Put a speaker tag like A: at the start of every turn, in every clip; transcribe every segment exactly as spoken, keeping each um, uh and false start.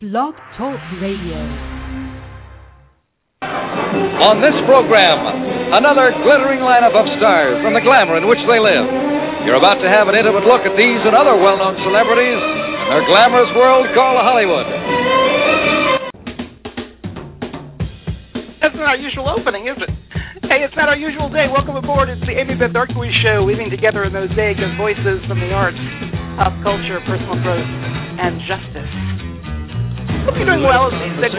A: Blog Talk Radio.
B: On this program, another glittering lineup of stars from the glamour in which they live. You're about to have an intimate look at these and other well-known celebrities in their glamorous world called Hollywood.
C: That's not our usual opening, is it? Hey, it's not our usual day. Welcome aboard. It's the Amy Beth Darkwish Show, weaving together a mosaic of voices from the arts, pop culture, personal growth, and justice. Hope you're doing well as we segue.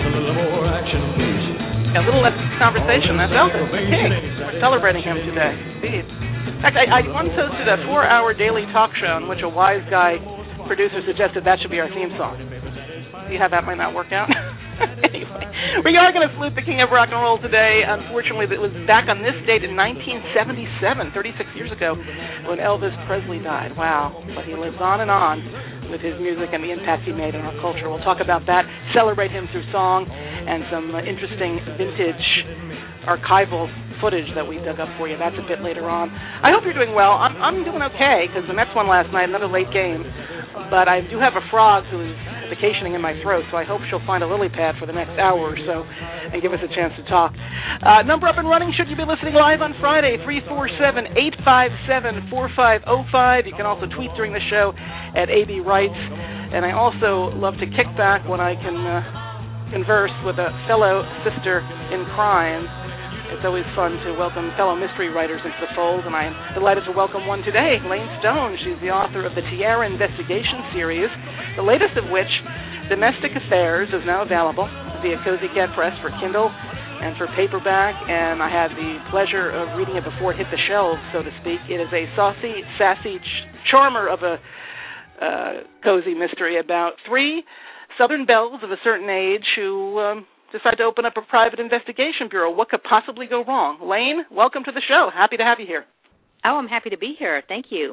C: A little less conversation. That's Elvis, the king. We're celebrating him today. Indeed. In fact, I, I once hosted a four-hour daily talk show in which a wise guy producer suggested that should be our theme song. See how that might not work out? Anyway, we are going to salute the king of rock and roll today. Unfortunately, it was back on this date in nineteen seventy-seven, thirty-six years ago, when Elvis Presley died. Wow. But he lives on and on with his music and the impact he made on our culture. We'll talk about that, celebrate him through song, and some uh, interesting vintage archival footage that we dug up for you. That's a bit later on. I hope you're doing well. I'm, I'm doing okay, because the Mets won last night, another late game. But I do have a frog who's vacationing in my throat, so I hope she'll find a lily pad for the next hour or so and give us a chance to talk. Uh, number up and running, should you be listening live on Friday, three four seven, eight five seven, four five zero five. You can also tweet during the show at A B Writes. And I also love to kick back when I can uh, converse with a fellow sister in crime. It's always fun to welcome fellow mystery writers into the fold, and I'm delighted to welcome one today, Lane Stone. She's the author of the Tiara Investigation series, the latest of which, Domestic Affairs, is now available via Cozy Cat Press for Kindle and for paperback, and I had the pleasure of reading it before it hit the shelves, so to speak. It is a saucy, sassy ch- charmer of a uh, cozy mystery about three Southern belles of a certain age who Um, decide to open up a private investigation bureau. What could possibly go wrong? Lane, welcome to the show. Happy to have you here.
D: Oh, I'm happy to be here. Thank you.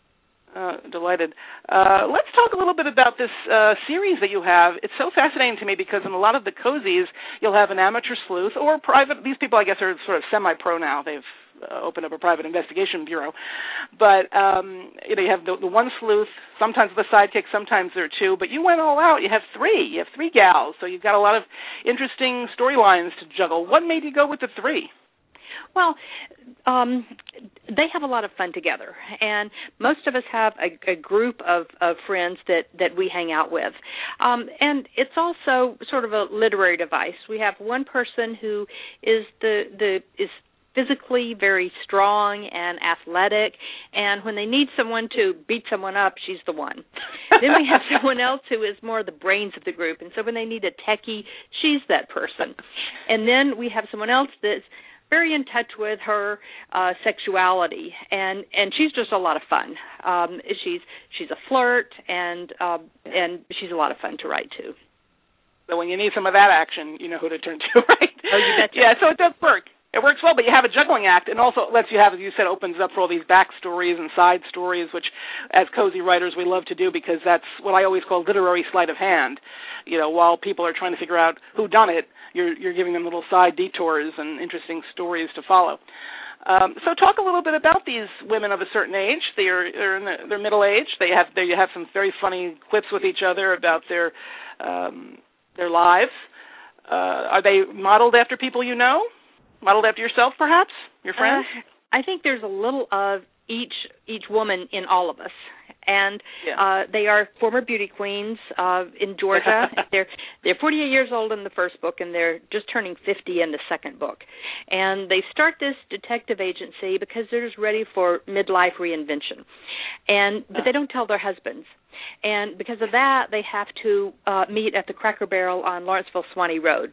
C: Uh, delighted. Uh, let's talk a little bit about this uh, series that you have. It's so fascinating to me because in a lot of the cozies, you'll have an amateur sleuth or private. These people, I guess, are sort of semi-pro now. They've uh, opened up a private investigation bureau. But um, you know, you have the, the one sleuth, sometimes the sidekick, sometimes there are two. But you went all out. You have three. You have three gals. So you've got a lot of interesting storylines to juggle. What made you go with the three?
D: Well, um, they have a lot of fun together, and most of us have a, a group of, of friends that, that we hang out with. Um, and it's also sort of a literary device. We have one person who is the the is physically very strong and athletic, and when they need someone to beat someone up, she's the one. Then we have someone else who is more the brains of the group, and so when they need a techie, she's that person. And then we have someone else that's very in touch with her uh, sexuality, and, and she's just a lot of fun. Um, she's she's a flirt, and uh, and she's a lot of fun to write to.
C: So when you need some of that action, you know who to turn to, right?
D: Oh, you betcha.
C: Yeah, so it does work. It works well, but you have a juggling act, and also it lets you have, as you said, opens up for all these backstories and side stories, which, as cozy writers, we love to do because that's what I always call literary sleight of hand. You know, while people are trying to figure out who done it, you're you're giving them little side detours and interesting stories to follow. Um, so, talk a little bit about these women of a certain age. They're, they're in the, their middle age. They have they have some very funny clips with each other about their um, their lives. Uh, are they modeled after people you know? Modeled after yourself, perhaps? Your friends?
D: Uh, I think there's a little of each each woman in all of us. And yeah. uh, they are former beauty queens uh, in Georgia. they're they're forty-eight years old in the first book, and they're just turning fifty in the second book. And they start this detective agency because they're just ready for midlife reinvention. And but they don't tell their husbands. And because of that, they have to uh, meet at the Cracker Barrel on Lawrenceville Swanee Road.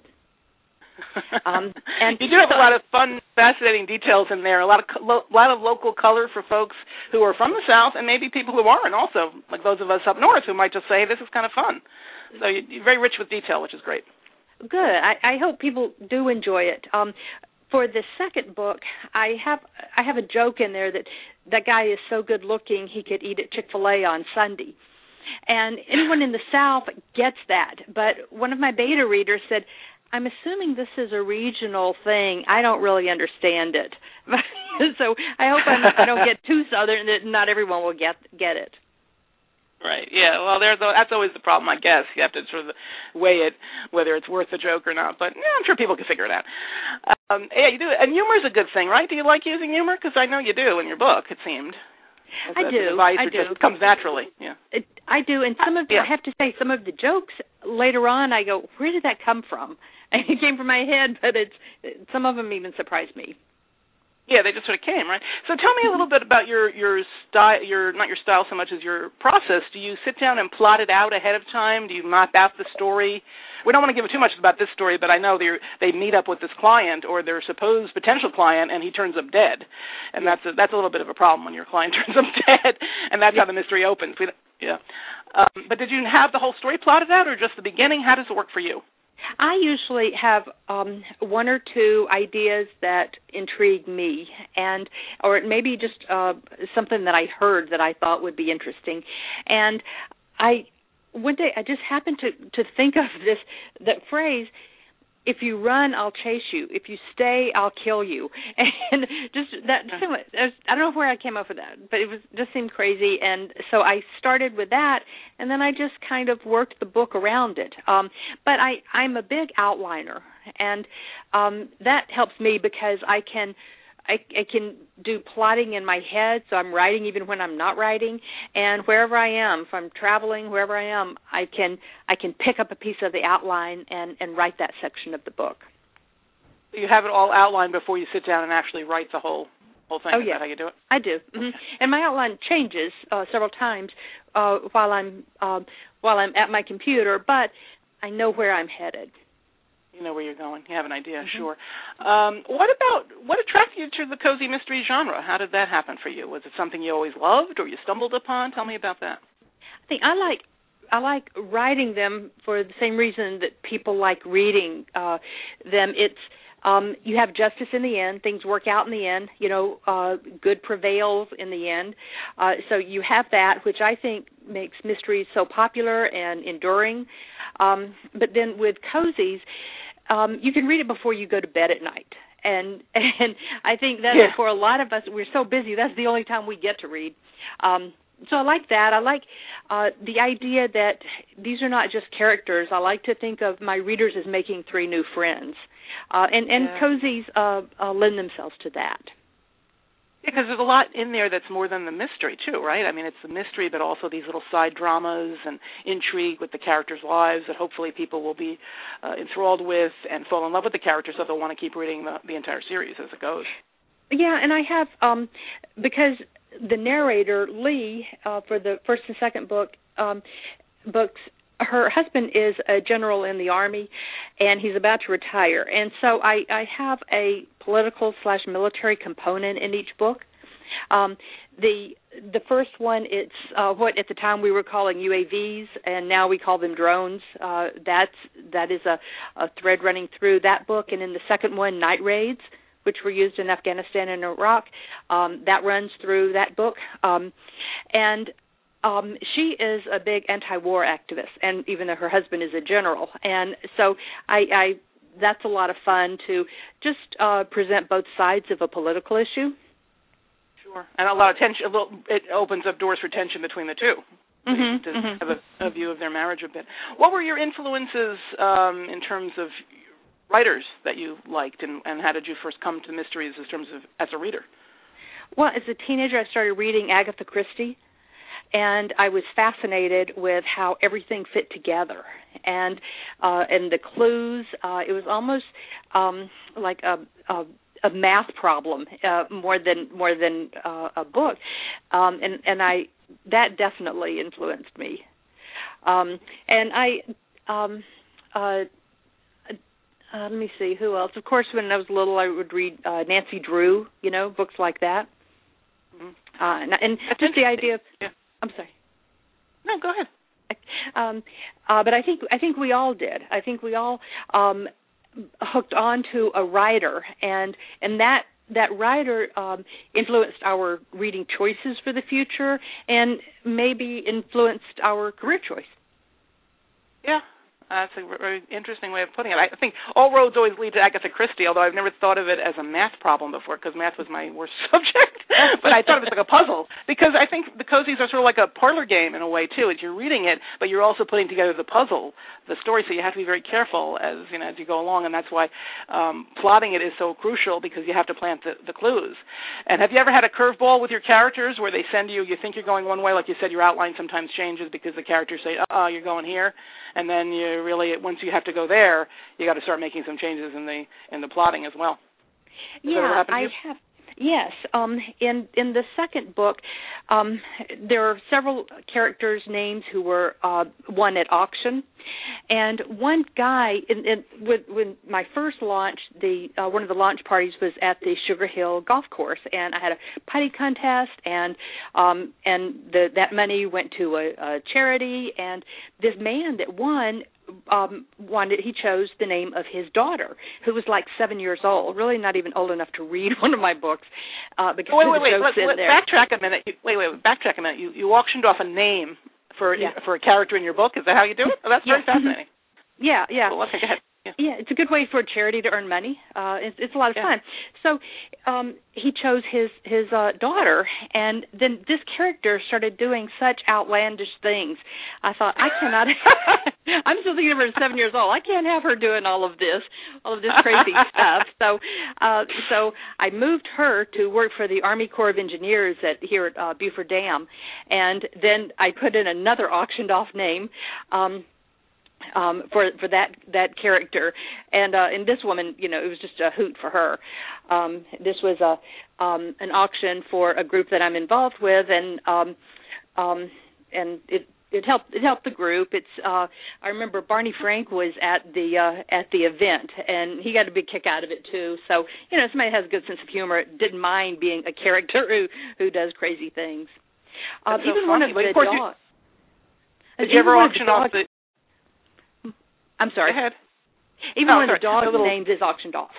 C: Um, and you do have a lot of fun, fascinating details in there. A lot of lo- lot of local color for folks who are from the South, and maybe people who aren't. Also, like those of us up north who might just say, "This is kind of fun." So you're very rich with detail, which is great.
D: Good. I, I hope people do enjoy it. Um, for the second book, I have I have a joke in there that that guy is so good looking he could eat at Chick-fil-A on Sunday. And anyone in the South gets that. But one of my beta readers said, I'm assuming this is a regional thing. I don't really understand it. So I hope I'm, I don't get too Southern that not everyone will get get it.
C: Right. Yeah. Well, there's that's always the problem, I guess. You have to sort of weigh it, whether it's worth the joke or not. But yeah, I'm sure people can figure it out. Um, yeah, you do. And humor is a good thing, right? Do you like using humor? Because I know you do in your book. It seemed.
D: I do.
C: Advice,
D: I do.
C: It just comes naturally. Yeah.
D: It, I do. And some of
C: yeah.
D: I have to say, some of the jokes later on, I go, where did that come from? And it came from my head, but it's some of them even surprised me.
C: Yeah, they just sort of came, right? So tell me a little bit about your your style, your not your style so much as your process. Do you sit down and plot it out ahead of time? Do you map out the story? We don't want to give too much about this story, but I know they they meet up with this client or their supposed potential client, and he turns up dead, and that's a, that's a little bit of a problem when your client turns up dead, and that's how the mystery opens. We, yeah, um, but did you have the whole story plotted out, or just the beginning? How does it work for you?
D: I usually have um, one or two ideas that intrigue me, and or maybe just uh, something that I heard that I thought would be interesting. And I one day I just happened to, to think of this that phrase: "If you run, I'll chase you. If you stay, I'll kill you." And just that, I don't know where I came up with that, but it was just seemed crazy. And so I started with that, and then I just kind of worked the book around it. Um, but I, I'm a big outliner, and um, that helps me because I can I, I can do plotting in my head, so I'm writing even when I'm not writing. And wherever I am, if I'm traveling, wherever I am, I can I can pick up a piece of the outline and, and write that section of the book.
C: You have it all outlined before you sit down and actually write the whole whole thing.
D: Oh,
C: Is
D: yeah.
C: that how you do it?
D: I do. Mm-hmm. And my outline changes uh, several times uh, while I'm um, while I'm at my computer, but I know where I'm headed.
C: You know where you're going. You have an idea,
D: mm-hmm.
C: sure. Um, what about, what attracted you to the cozy mystery genre? How did that happen for you? Was it something you always loved or you stumbled upon? Tell me about that.
D: I think I like I like writing them for the same reason that people like reading uh, them. It's um, you have justice in the end. Things work out in the end. You know, uh, good prevails in the end. Uh, so you have that, which I think makes mysteries so popular and enduring. Um, but then with cozies, Um, you can read it before you go to bed at night, and and I think that
C: yeah.
D: for a lot of us, we're so busy, that's the only time we get to read. Um, so I like that. I like uh, the idea that these are not just characters. I like to think of my readers as making three new friends, uh, and, and
C: yeah.
D: cozies uh, uh, lend themselves to that.
C: Because there's a lot in there that's more than the mystery, too, right? I mean, it's the mystery, but also these little side dramas and intrigue with the characters' lives that hopefully people will be uh, enthralled with and fall in love with the characters, so they'll want to keep reading the, the entire series as it goes.
D: Yeah, and I have, um, because the narrator, Lee, uh, for the first and second book, um, books, her husband is a general in the Army, and he's about to retire. And so I, I have a political slash military component in each book. Um, the the first one, it's uh, what at the time we were calling U A Vs, and now we call them drones. Uh, that's that is a, a thread running through that book. And in the second one, night raids, which were used in Afghanistan and Iraq, um, that runs through that book. Um, and Um, she is a big anti-war activist, and even though her husband is a general, and so I, I that's a lot of fun to just uh, present both sides of a political issue.
C: Sure, and a lot of tension. It opens up doors for tension between the two.
D: Mm-hmm,
C: to
D: mm-hmm.
C: have a, a view of their marriage a bit. What were your influences um, in terms of writers that you liked, and, and how did you first come to mysteries in terms of as a reader?
D: Well, as a teenager, I started reading Agatha Christie. And I was fascinated with how everything fit together, and uh, and the clues. Uh, it was almost um, like a, a, a math problem uh, more than more than uh, a book, um, and and I that definitely influenced me. Um, and I um, uh, uh, let me see who else. Of course, when I was little, I would read uh, Nancy Drew. You know, books like that, mm-hmm. uh, and, and just the idea of.
C: Yeah.
D: I'm sorry.
C: No, go ahead.
D: Um, uh, but I think I think we all did. I think we all um, hooked on to a writer, and and that that writer um, influenced our reading choices for the future, and maybe influenced our career choice.
C: Yeah, That's a very interesting way of putting it. I think all roads always lead to Agatha Christie, although I've never thought of it as a math problem before, because math was my worst subject. But I thought of it like a puzzle, because I think the cozies are sort of like a parlor game in a way too. As you're reading it, but you're also putting together the puzzle, the story. So you have to be very careful as you know as you go along, and that's why um, plotting it is so crucial, because you have to plant the, the clues. And have you ever had a curveball with your characters where they send you, you think you're going one way, like you said, your outline sometimes changes because the characters say, "Uh-uh, you're going here," and then you really, once you have to go there, you got to start making some changes in the in the plotting as well. Has
D: yeah, I have. Yes, um, in in the second book, um, there are several characters' names who were uh, won at auction, and one guy. In, in, with, when my first launch, the uh, one of the launch parties was at the Sugar Hill Golf Course, and I had a putting contest, and um, and the, that money went to a, a charity, and this man that won. Um, wanted he chose the name of his daughter, who was like seven years old, really not even old enough to read one of my books. Uh, because
C: wait, wait, wait,
D: let,
C: let,
D: there.
C: backtrack a minute. You, wait, wait, backtrack a minute. You you auctioned off a name for
D: yeah.
C: for a character in your book. Is that how you do it? Oh, that's very
D: yeah.
C: fascinating.
D: Yeah, yeah.
C: Well, okay, go ahead. Yeah.
D: yeah, it's a good way for a charity to earn money. Uh, it's, it's a lot of
C: yeah.
D: fun. So um, he chose his his uh, daughter, and then this character started doing such outlandish things. I thought, I cannot. I'm still thinking of her as seven years old. I can't have her doing all of this, all of this crazy stuff. So, uh, so I moved her to work for the Army Corps of Engineers at here at uh, Beaufort Dam, and then I put in another auctioned off name. Um, Um, for for that that character, and uh, and this woman, you know, it was just a hoot for her. Um, this was a um, an auction for a group that I'm involved with, and um, um, and it it helped it helped the group. It's uh, I remember Barney Frank was at the uh, at the event, and he got a big kick out of it too. So you know, somebody has a good sense of humor, didn't mind being a character who who does crazy things. Um,
C: so
D: even
C: funny.
D: one of the dogs.
C: Did you ever auction off the?
D: I'm sorry.
C: Go ahead.
D: Even
C: oh,
D: when
C: sorry.
D: the dog's
C: little...
D: name is auctioned off.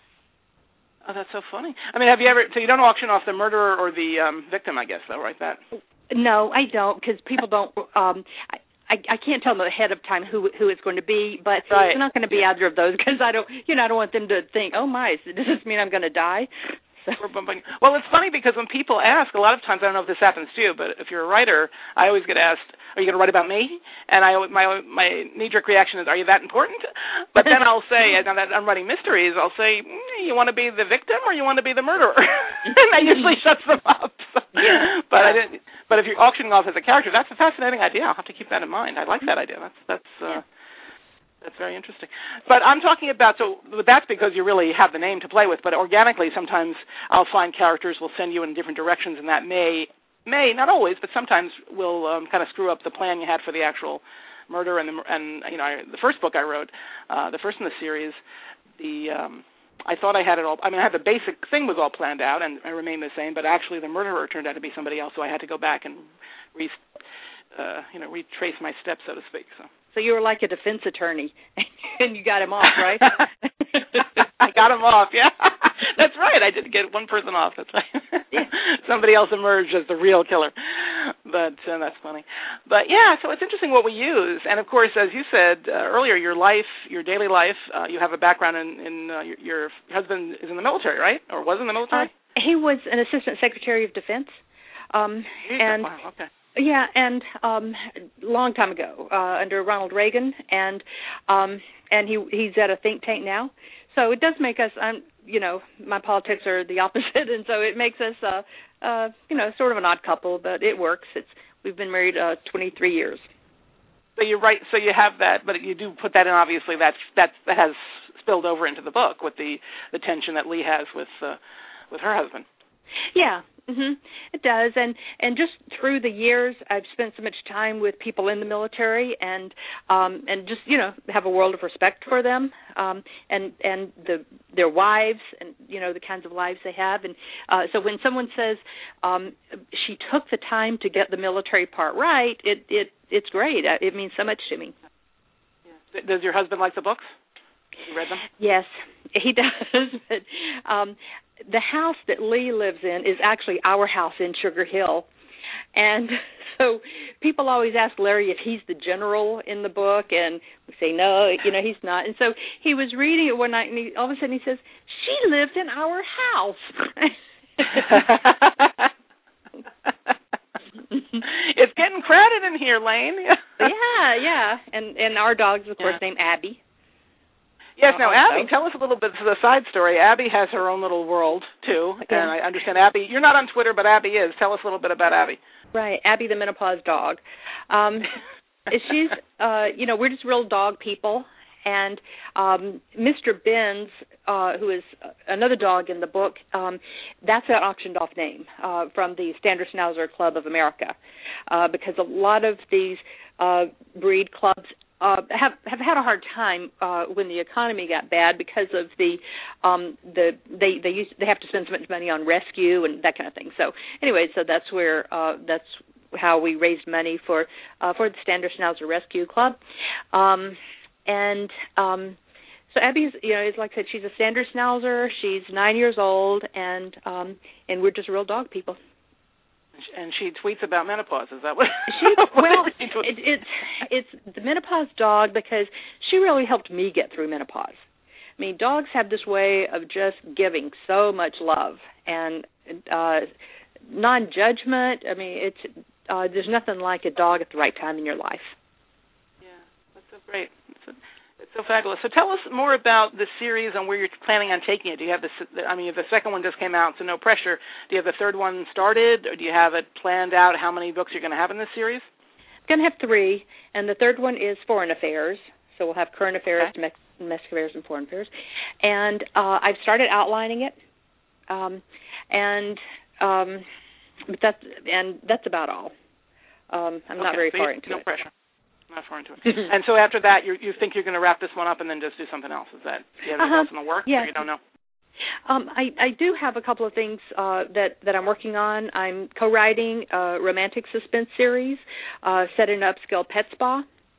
C: Oh, that's so funny. I mean, have you ever? So you don't auction off the murderer or the um, victim, I guess, though, right? That.
D: No, I don't, because people don't. Um, I, I I can't tell them ahead of time who who it's going to be, but
C: right.
D: it's not going to be
C: yeah.
D: either of those, because I don't. You know, I don't want them to think, oh my, does this mean I'm going to die? So.
C: Well, it's funny because when people ask, a lot of times, I don't know if this happens to you, but if you're a writer, I always get asked, are you going to write about me? And I, my my knee-jerk reaction is, are you that important? But then I'll say, now that I'm writing mysteries, I'll say, mm, you want to be the victim or you want to be the murderer? And that usually shuts them up. So.
D: Yeah.
C: But I didn't. But if you're auctioning off as a character, that's a fascinating idea. I'll have to keep that in mind. I like that idea. That's that's. Uh,
D: yeah.
C: That's very interesting. But I'm talking about, so that's because you really have the name to play with, but organically sometimes I'll find characters will send you in different directions, and that may, may not always, but sometimes will um, kind of screw up the plan you had for the actual murder. And, the, and you know, I, the first book I wrote, uh, the first in the series, the um, I thought I had it all, I mean, I had the basic thing was all planned out, and it remained the same, but actually the murderer turned out to be somebody else, so I had to go back and re, uh, you know, retrace my steps, so to speak, so.
D: So you were like a defense attorney, and you got him off, right?
C: I got him off, yeah. That's right. I did get one person off. That's right.
D: Yeah.
C: Somebody else emerged as the real killer. But uh, that's funny. But, yeah, so it's interesting what we use. And, of course, as you said uh, earlier, your life, your daily life, uh, you have a background in, in uh, your, your husband is in the military, right? Or was in the military?
D: Uh, he was an assistant secretary of defense. Um,
C: Jeez,
D: and
C: wow, okay.
D: Yeah, and um a long time ago, uh, under Ronald Reagan, and um and he he's at a think tank now. So it does make us, um, you know, my politics are the opposite, and so it makes us, uh, uh, you know, sort of an odd couple, but it works. It's we've been married uh, twenty-three years.
C: So you're right. So you have that, but you do put that in. Obviously, that's that that has spilled over into the book with the the tension that Lee has with uh, with her husband.
D: Yeah. Mm-hmm. It does, and and just through the years, I've spent so much time with people in the military, and um, and just you know have a world of respect for them, um, and and the their wives, and you know the kinds of lives they have, and uh, so when someone says um, she took the time to get the military part right, it it it's great. It means so much to me.
C: Yeah. Does your husband like the books? You read them?
D: Yes, he does. But, um, the house that Lee lives in is actually our house in Sugar Hill, And so people always ask Larry if he's the general in the book, and we say, no, you know, he's not. And so he was reading it one night, and he, all of a sudden he says, she lived in our house.
C: It's getting crowded in here, Lane.
D: yeah, yeah. And and our dog's, of course, yeah. named Abby.
C: Yes, now, Abby, tell us a little bit of the side story. Abby has her own little world, too. Okay. And I understand Abby, you're not on Twitter, but Abby is. Tell us a little bit about Abby.
D: Right, Abby the menopause dog. Um, she's, uh, you know, we're just real dog people. And um, Mister Benz, uh, who is another dog in the book, um, that's an auctioned off name uh, from the Standard Schnauzer Club of America, uh, because a lot of these uh, breed clubs uh, have have had a hard time uh, when the economy got bad because of the um, the they they used they have to spend so much money on rescue and that kind of thing. So anyway, so that's where uh, that's how we raised money for uh, for the Standard Schnauzer Rescue Club. Um, And um, so Abby's, you know, is like I said, she's a Standard Schnauzer. She's nine years old, and um, and we're just real dog people.
C: And she tweets about menopause. Is that what?
D: She, well, it, it's it's the menopause dog because she really helped me get through menopause. I mean, dogs have this way of just giving so much love and uh, non-judgment. I mean, it's uh, there's nothing like a dog at the right time in your life.
C: So great. It's, a, it's so fabulous. So tell us more about the series and where you're planning on taking it. Do you have the, I mean, the second one just came out, so no pressure. Do you have the third one started, or do you have it planned out how many books you're going to have in this series?
D: I'm going to have three, and the third one is foreign affairs. So we'll have current affairs,
C: okay.
D: domestic affairs, and foreign affairs. And uh, I've started outlining it, um, and um, but that's and that's about all. Um, I'm
C: okay,
D: not very
C: so
D: far
C: you,
D: into
C: no
D: it.
C: No pressure. Not far into it. And so after that, you you think you're going to wrap this one up and then just do something else? Is that do you have anything
D: uh-huh.
C: else in the works,
D: yeah.
C: or you don't know?
D: Um, I, I do have a couple of things uh, that, that I'm working on. I'm co-writing a romantic suspense series uh, set in an upscale pet spa.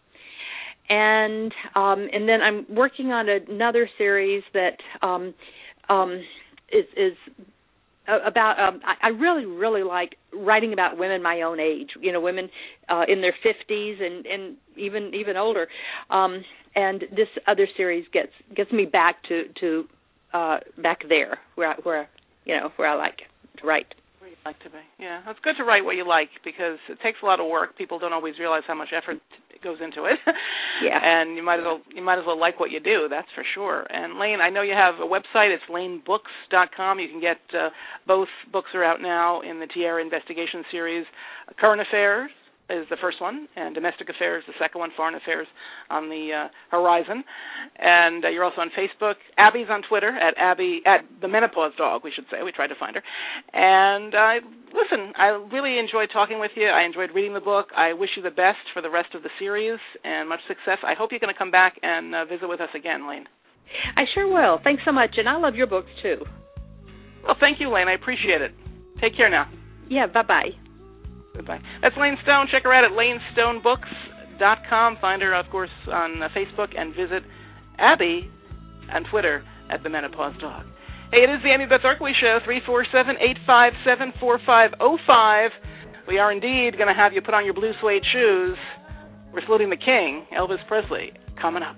D: And um, and then I'm working on another series that um, um, is, is about, um, I, I really, really like writing about women my own age, you know, women uh, in their fifties and, and even even older. Um, and this other series gets gets me back to, to uh, back there where I, where you know where I like to write.
C: Where you like to be, yeah. It's good to write what you like because it takes a lot of work. People don't always realize how much effort goes into it.
D: Yeah.
C: And you might as well you might as well like what you do, that's for sure. And Lane, I know you have a website, it's lane books dot com. You can get uh, both books are out now in the Tierra Investigation series. Current Affairs is the first one, and Domestic Affairs, the second one, Foreign Affairs on the uh, horizon. And uh, you're also on Facebook. Abby's on Twitter at Abby at the Menopause Dog, we should say. We tried to find her. And uh, listen, I really enjoyed talking with you. I enjoyed reading the book. I wish you the best for the rest of the series and much success. I hope you're going to come back and uh, visit with us again, Lane.
D: I sure will. Thanks so much, and I love your books too.
C: Well, thank you, Lane. I appreciate it. Take care now.
D: Yeah, bye-bye.
C: Goodbye. That's Lane Stone. Check her out at lane stone books dot com. Find her, of course, on uh, Facebook, and visit Abby on Twitter at the Menopause Dog. Hey, it is the Amy Beth Orkley Show, three four seven, eight five seven, four five zero five. We are indeed going to have you put on your blue suede shoes. We're saluting the king, Elvis Presley, coming up.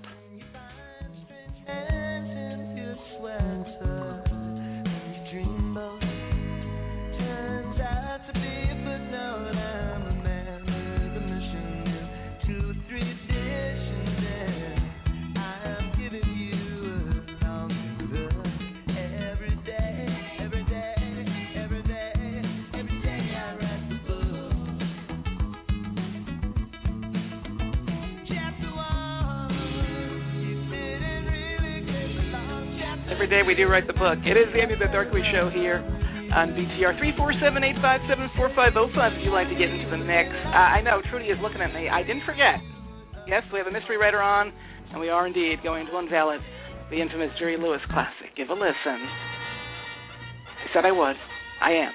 C: Every day we do write the book. It is the Amy Beth Orkley Show here on B T R. three four seven, eight five seven, four five zero five if you'd like to get into the mix. Uh, I know, Trudy is looking at me. I didn't forget. Yes, we have a mystery writer on, and we are indeed going to unveil it, the infamous Jerry Lewis classic. Give a listen. I said I would. I am.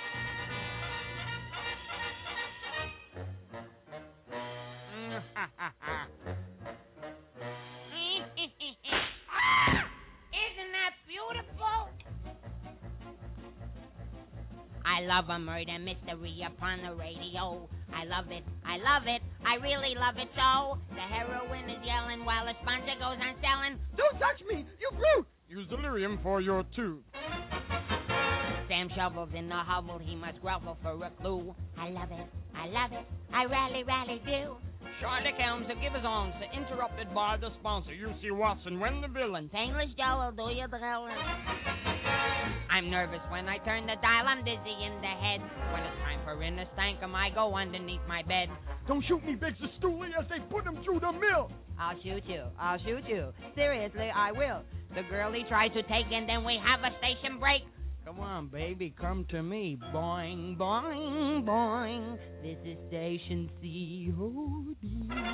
A: I love a murder mystery upon the radio. I love it, I love it, I really love it so. The heroine is yelling while the sponsor goes on selling.
E: Don't touch me, you brute! Use delirium for your tooth.
A: Sam shovels in the hovel, he must grovel for a clue. I love it, I love it, I really, really do.
E: Sherlock Holmes to give his arms, interrupted by the sponsor. You see Watson when the villain.
A: Painless Joe will do you drilling. I'm nervous when I turn the dial, I'm dizzy in the head. When it's time for inner stankum, I go underneath my bed.
E: Don't shoot me, begs the stoolie, as they put him through the mill.
A: I'll shoot you, I'll shoot you. Seriously, I will. The girl he tried to take, and then we have a station break.
E: Come on, baby, come to me. Boing, boing, boing.
A: This is Station C O D.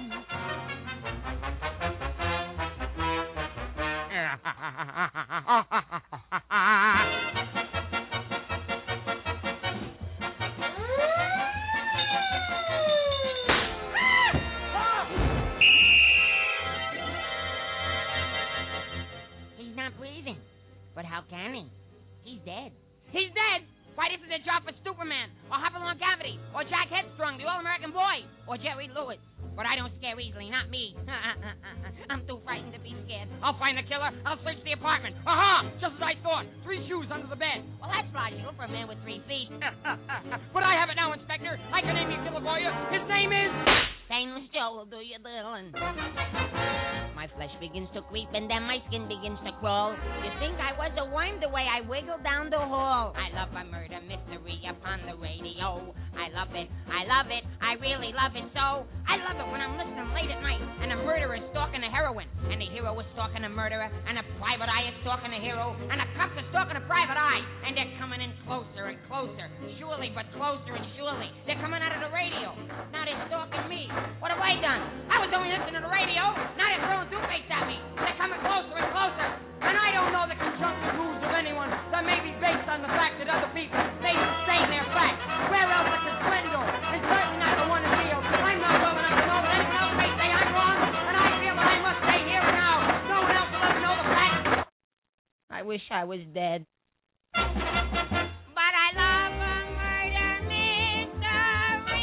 A: He's not breathing. But how can he? He's dead. He's dead! Why, this is a job for Superman, or Hopalong Cavity, or Jack Headstrong, the All-American Boy, or Jerry Lewis. But I don't scare easily, not me. I'm too frightened to be scared. I'll find the killer. I'll search the apartment. Aha! Just as I thought. Three shoes under the bed. Well, that's logical for a man with three feet. But I have it now, Inspector. I can name your killer for you. His name is... Painless Joe will do you diddling. My flesh begins to creep, and then my skin begins to crawl. You think I was a worm the way I wiggled down the hall. I love a murder mystery upon the radio. I love it, I love it, I really love it so. I love it when I'm listening late at night, and a murderer is stalking a heroine, and a hero is stalking a murderer, and a private eye is stalking a hero, and a cop is stalking a private eye, and they're coming in closer and closer, surely but closer and surely. They're coming out of the radio. Now they're stalking me. What have I done? I was only listening to the radio. Now they're throwing toothpaste at me. They're coming closer and closer. And I don't know the conjunctive moves of anyone that may be based on the fact that other people, they sustain their facts. Where else I could swindle? And certainly not the one in deal. I'm not well enough to know that anyone else may say I'm wrong. And I feel that I must stay here and now. No one else will ever know the facts. I wish I was dead. But I love a murder mystery.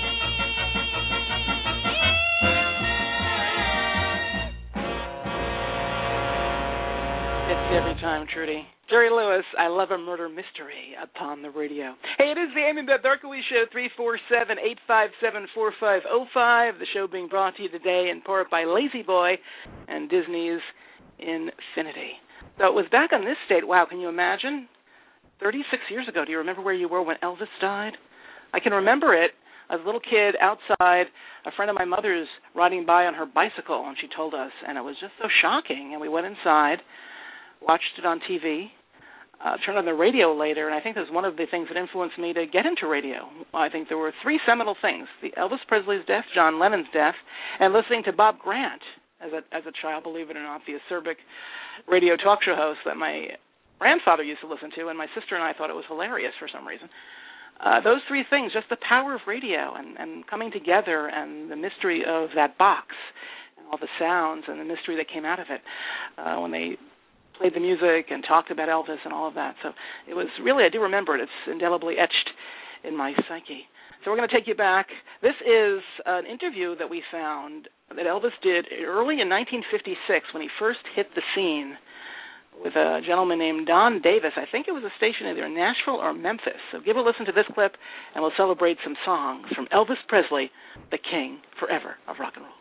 C: It's every time, Trudy. Jerry Lewis, I love a murder mystery upon the radio. Hey, it is the Amy Beth Darkowitz Show, three four seven, eight five seven, four five zero five. The show being brought to you today in part by Lazy Boy and Disney's Infinity. So it was back on this state, wow, can you imagine? thirty-six years ago, do you remember where you were when Elvis died? I can remember it. I was a little kid outside, a friend of my mother's riding by on her bicycle, and she told us, and it was just so shocking. And we went inside, watched it on T V, uh, turned on the radio later, and I think that was one of the things that influenced me to get into radio. I think there were three seminal things: the Elvis Presley's death, John Lennon's death, and listening to Bob Grant as a as a child, believe it or not, the acerbic radio talk show host that my grandfather used to listen to, and my sister and I thought it was hilarious for some reason. Uh, those three things, just the power of radio and, and coming together and the mystery of that box and all the sounds and the mystery that came out of it uh, when they played the music and talked about Elvis and all of that. So it was really, I do remember it. It's indelibly etched in my psyche. So we're going to take you back. This is an interview that we found that Elvis did early in nineteen fifty-six when he first hit the scene with a gentleman named Don Davis. I think it was a station either in Nashville or Memphis. So give a listen to this clip, and we'll celebrate some songs from Elvis Presley, the king forever of rock and roll.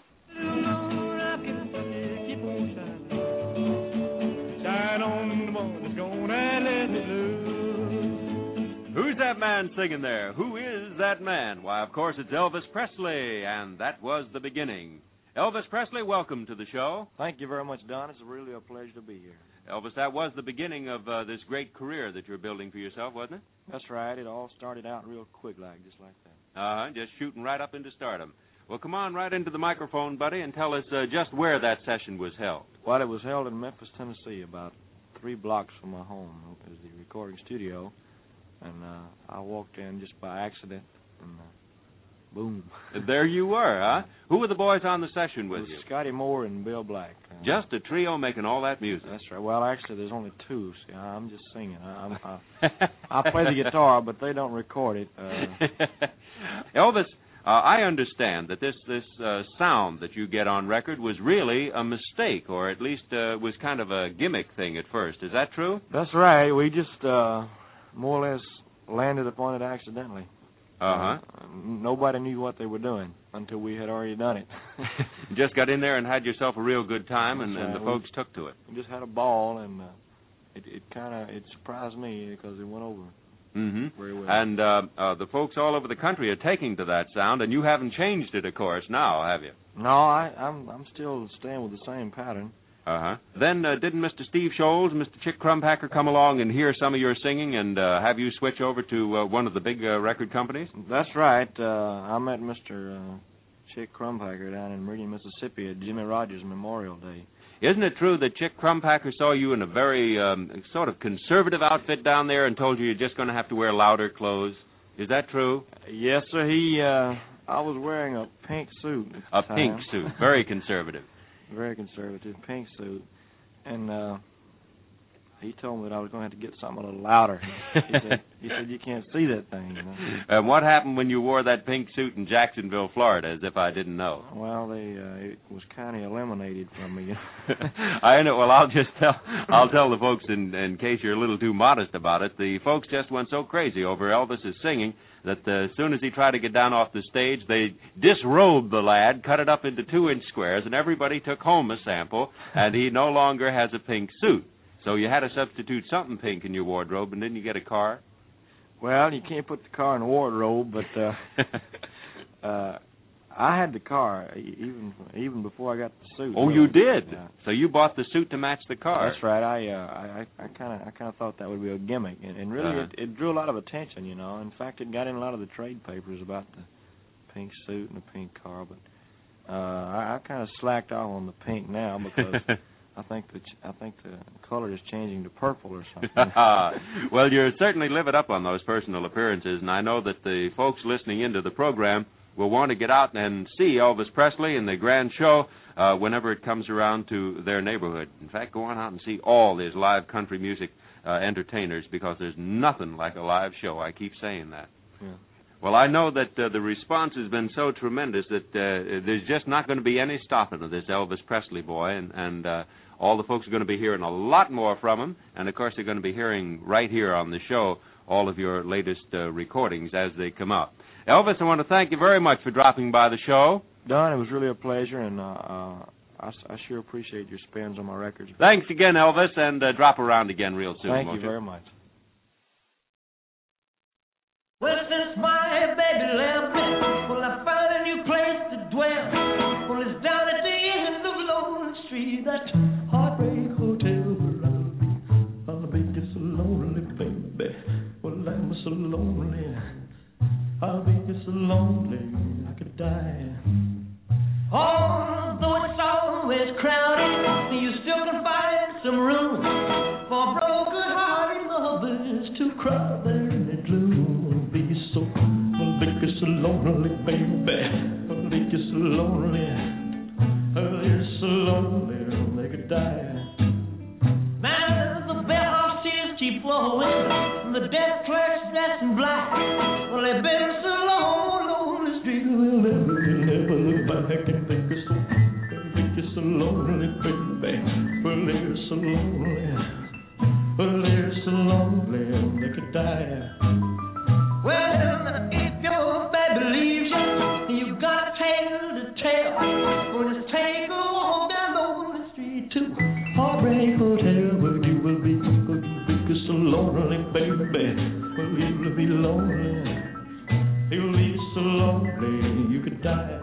F: Who's that man singing there? Who is that man? Why, of course, it's Elvis Presley, and that was the beginning. Elvis Presley, welcome to the show.
G: Thank you very much, Don. It's really a pleasure to be here.
F: Elvis, that was the beginning of uh, this great career that you're building for yourself, wasn't it?
G: That's right. It all started out real quick, like just like that.
F: Uh-huh, just shooting right up into stardom. Well, come on right into the microphone, buddy, and tell us uh, just where that session was held.
G: Well, it was held in Memphis, Tennessee, about three blocks from my home. It was the recording studio, and uh, I walked in just by accident and uh, boom.
F: There you were, huh? Who were the boys on the session with you?
G: Scotty Moore and Bill Black. Uh,
F: Just a trio making all that music.
G: That's right. Well, actually, there's only two. See, I'm just singing. I, I'm, I, I play the guitar, but they don't record it. Uh,
F: Elvis, uh, I understand that this this uh, sound that you get on record was really a mistake, or at least uh, was kind of a gimmick thing at first. Is that true?
G: That's right. We just uh, more or less landed upon it accidentally.
F: Uh-huh.
G: Uh, nobody knew what they were doing until we had already done it.
F: You just got in there and had yourself a real good time, and,
G: right.
F: and the
G: we,
F: folks took to it.
G: We just had a ball, and uh, it, it kind of it surprised me because it went over
F: mm-hmm.
G: very well.
F: And uh, uh, the folks all over the country are taking to that sound, and you haven't changed it, of course, now, have you?
G: No, I, I'm I'm still staying with the same pattern.
F: Uh-huh. Then uh, didn't Mister Steve Scholes, Mister Chick Crumpacker come along and hear some of your singing and uh, have you switch over to uh, one of the big uh, record companies?
G: That's right. Uh, I met Mister Uh, Chick Crumpacker down in Meridian, Mississippi at Jimmy Rogers Memorial Day.
F: Isn't it true that Chick Crumpacker saw you in a very um, sort of conservative outfit down there and told you you're just going to have to wear louder clothes? Is that true?
G: Uh, yes, sir. He, uh, I was wearing a pink suit at the
F: A
G: time.
F: pink suit. Very conservative.
G: Very conservative, pink suit. And uh, he told me that I was going to have to get something a little louder. He said, he said, you can't see that thing, you know.
F: And what happened when you wore that pink suit in Jacksonville, Florida, as if I didn't know?
G: Well, they uh, it was kind of eliminated from me. You know?
F: I know. Well, I'll just tell I'll tell the folks in in case you're a little too modest about it. The folks just went so crazy over Elvis's singing that uh, as soon as he tried to get down off the stage, they disrobed the lad, cut it up into two-inch squares, and everybody took home a sample, and he no longer has a pink suit. So you had to substitute something pink in your wardrobe, and didn't you get a car?
G: Well, you can't put the car in the wardrobe, but uh, uh, I had the car even even before I got the suit.
F: Oh,
G: so,
F: you did?
G: Yeah.
F: So you bought the suit to match the car?
G: That's right. I uh, I I kind of I kind of thought that would be a gimmick, and, and really
F: uh-huh.
G: it, it drew a lot of attention. You know, in fact, it got in a lot of the trade papers about the pink suit and the pink car. But uh, I, I kind of slacked off on the pink now because I think the I think the color is changing to purple or something.
F: Well, you certainly live it up on those personal appearances, and I know that the folks listening into the program will want to get out and see Elvis Presley and the grand show uh, whenever it comes around to their neighborhood. In fact, go on out and see all these live country music uh, entertainers, because there's nothing like a live show. I keep saying that.
G: Yeah.
F: Well, I know that uh, the response has been so tremendous that uh, there's just not going to be any stopping of this Elvis Presley boy, and, and uh, all the folks are going to be hearing a lot more from him, and, of course, they're going to be hearing right here on the show all of your latest uh, recordings as they come out. Elvis, I want to thank you very much for dropping by the show.
G: Don, it was really a pleasure, and uh, uh, I, I sure appreciate your spins on my records.
F: Thanks again, Elvis, and uh, drop around again real soon.
G: Thank
F: won't
G: you very much.
H: Well, since my baby left me, well, I found a new place to dwell. Well, it's down at the end of Lonely Street, that heartbreak hotel where I'll be. I'll be just so lonely, baby. Well, I'm so lonely. I'll be just so lonely I could die. Although it's always crowded, you still can find some room for broken-hearted lovers to cry there in the gloom. Be so, I'll be just so lonely, baby. I'll be just so lonely. I'll be so lonely they could die. Now the bellhop's tears keep flowing, the desk clerk's dressed in black. Well, they've been so long on the street, they'll never, they'll never look back and think you're so, think you're so lonely, baby. Well, they're so lonely. Well, they're so lonely they could die. Well, if your baby leaves you, you've got a tale to tell. Well, just take a walk down Lonely Street to Heartbreak Hotel, where you will be, where you'll be so lonely, baby. Well, you'll be lonely. You'll be so lonely you could die.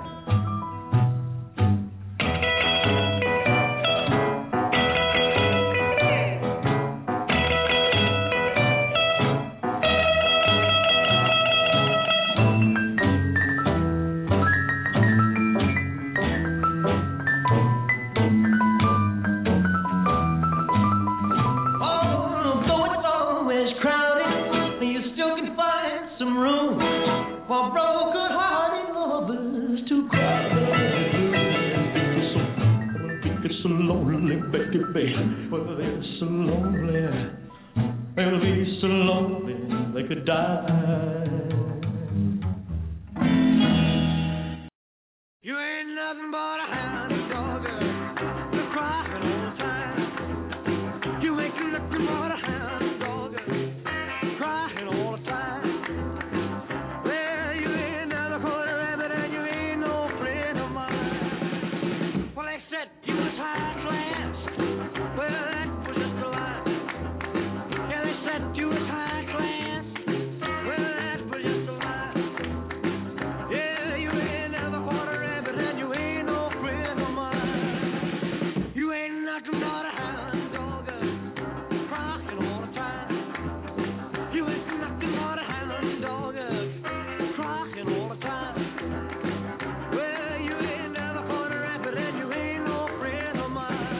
H: Some lonely, baby. Well, they're so lonely. They'll be so lonely they could die. You ain't nothing but a hound dog, you're crying all the time. You ain't nothing but a hound dog, crying all the time. Well, you ain't never caught a rabbit and you ain't no friend of mine. Well, they said you was high class. Well, that was just a lie. Yeah, they said you was high class. Well, that was just a lie. Yeah, you ain't never caught a rabbit and you ain't no friend of mine. You ain't nothing but a hound dog, crying all the time. You ain't nothing but a hound dog, crying all the time. Well, you ain't never caught a rabbit and you ain't no friend of mine.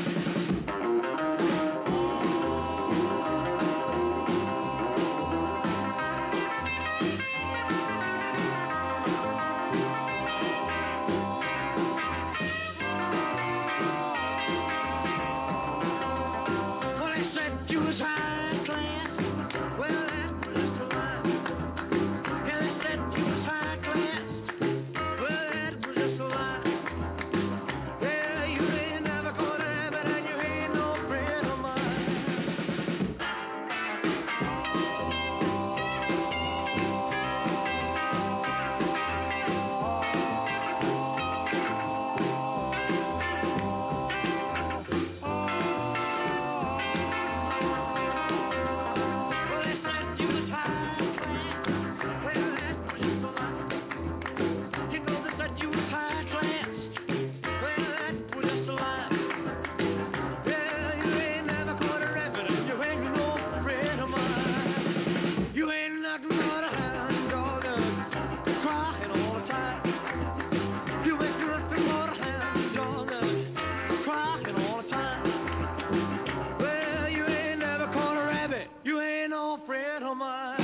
H: Well, they said you was high class. Well, that was just a lie. Yeah, they said you was high class. Well, that was just a lie. Yeah, you ain't never caught a rabbit and you ain't no friend of mine. Well, they said you was high class. Well, that was just a lie. You know they said you was high class. Well, that was just a lie. Yeah, you ain't never caught a rabbit and you ain't no friend of mine. You ain't nothing but a hound dog, crying all the time. You ain't nothing but a hound dog, crying all the time. Well, you ain't never caught a rabbit. You ain't no friend of mine.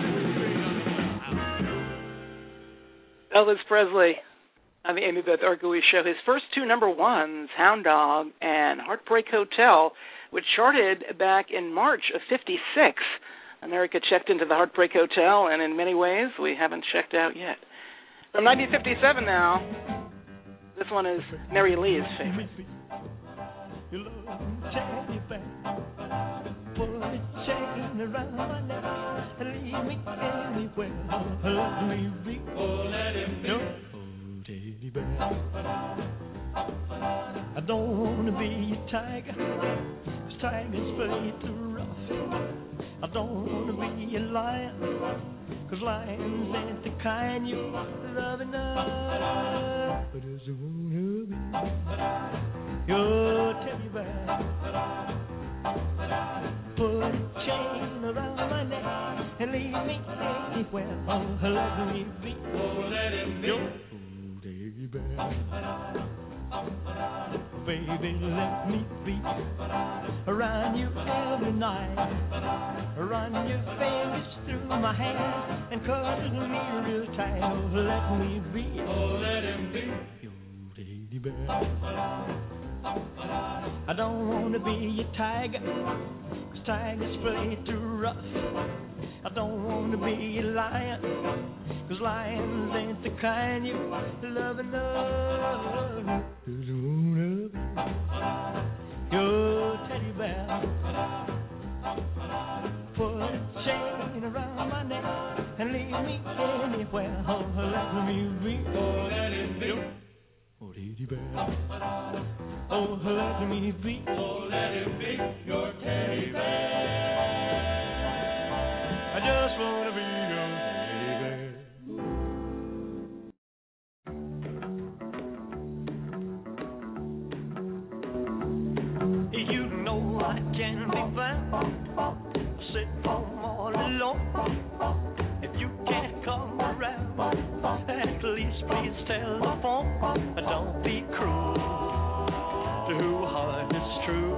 C: Elvis Presley on the Amy Beth Orgui Show. His first two number ones, Hound Dog and Heartbreak Hotel, which charted back in March of fifty-six. America checked into the Heartbreak Hotel, and in many ways, we haven't checked out yet. From nineteen fifty-seven now, this one is Mary Lee's favorite.
H: You love me, take me back. Put a chain around my neck and leave me anywhere. Let me be. Oh, let him be. Your teddy bear. I don't want to be a tiger, 'cause tigers play too rough. I don't want to be a lion, 'cause lions ain't the kind you love enough. But I just wanna be your teddy bear. Put a chain around my neck and leave me anywhere. Oh, let me be. Oh, let him be. Your teddy bear. Baby, let me be around you every night. Run your fingers through my hair and cuddle me real tight. Oh, let me be. Oh, let him be. Your teddy bear. I don't want to be a tiger, 'cause tigers play too rough. I don't want to be a lion, 'cause lions ain't the kind you love enough. Just wanna be your teddy bear. Put a chain around my neck and leave me anywhere. Oh, let me be. Oh, let him be. Oh, teddy bear. Oh, let me be. Oh, let him be your teddy bear. I just want to be your teddy bear. You know I can be found, sit home all alone. If you can't come around, at least please telephone. Don't be cruel to who heart is true.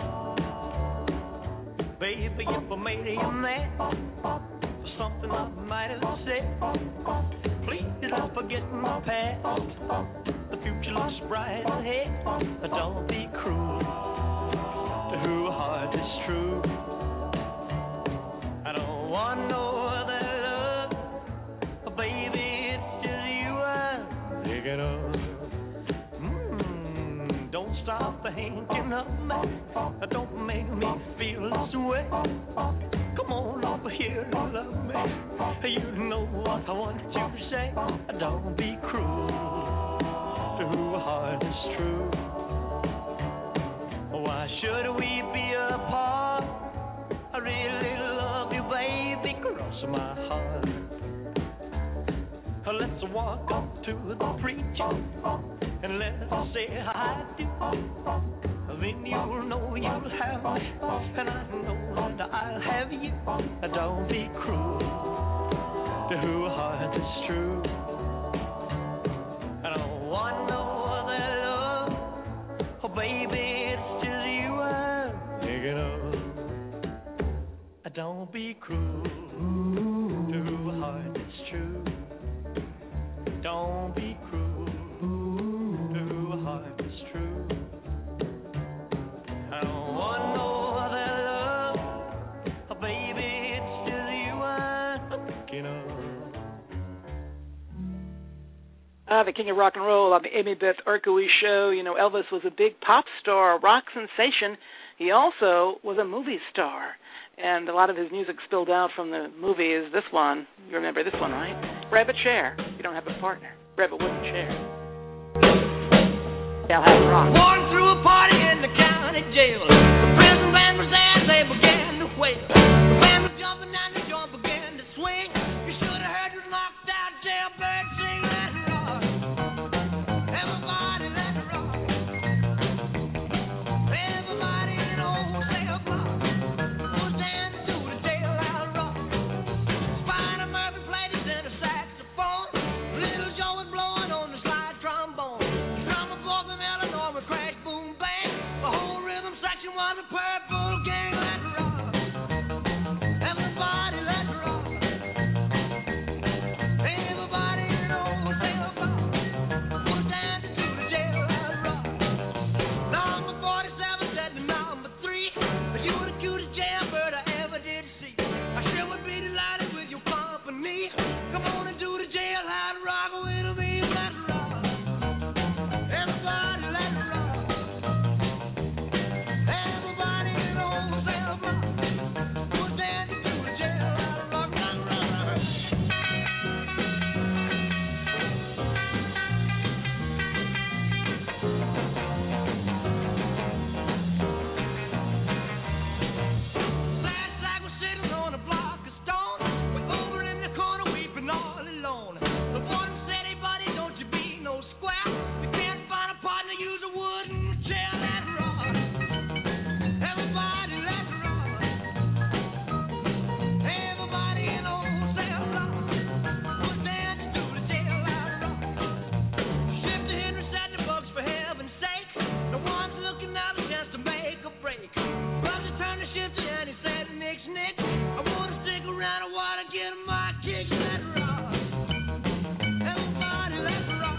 H: Baby, if I made you mad for something I might have said, please don't forget my past. The future looks bright ahead. Don't be cruel Don't make me feel this way. Come on over here and love me. You know what I want you to say. Don't be cruel to a heart that's true. Why should we be apart? I really love you, baby, cross my heart. Let's walk up to the preacher and let's say I do. Then you'll know you'll have me, and I know that I'll have you. Don't be cruel to a heart that's true. I don't want no other love, oh baby, it's just you I'm thinking of. Don't be cruel to a heart that's true. Don't be cruel to a heart that's true. I don't want no other love, oh baby, it's just you I'm thinking of.
C: Ah, the King of Rock and Roll on the Amy Beth Orkowee Show. You know, Elvis was a big pop star, rock sensation. He also was a movie star. And a lot of his music spilled out from the movies. This one, you remember this one, right? Grab a chair. You don't have a partner. Grab a wooden chair. They'll have rock.
H: Born through a party in the county jail. The prison band was there, they began to wail. The band was jumping and the joint began to swing. You should have heard the knocked out jailbird sing. Let it rock. Everybody let it rock. Everybody in the old cell block was dancing to the jailhouse rock. Spider Murphy played his inner saxophone. Little Joe was blowing on the slide trombone. Drummer boy from Illinois with crash boom bang. The whole rhythm section was a purple gang. Let it rock. Everybody let it rock. Everybody in the old cell block was dancing to the jailhouse rock. Number forty-seven said to number three, you were the cutest jailbird I ever did see. I sure would be delighted with your company. Come on and do the jailhouse rock with me. Let it rock. Everybody let it rock. Everybody in the old cell block was dancing to the jailhouse rock. Rock, rock, rock. Last night we're sitting on a block of stone. We're over in the corner weeping all alone. The warden said, hey buddy, don't you be no square. You can't find a partner, use a wooden chair. Let it rock. Everybody let it rock. Everybody in the old cell block was dancing to the jailhouse rock. Shifter Henry said the books for heaven's sake. No one's looking out a chance to make a break. Brother turned to Shifter and he said, Nick, Nick, I want to stick around, I want to get my kicks. Let it rock. Everybody let it rock.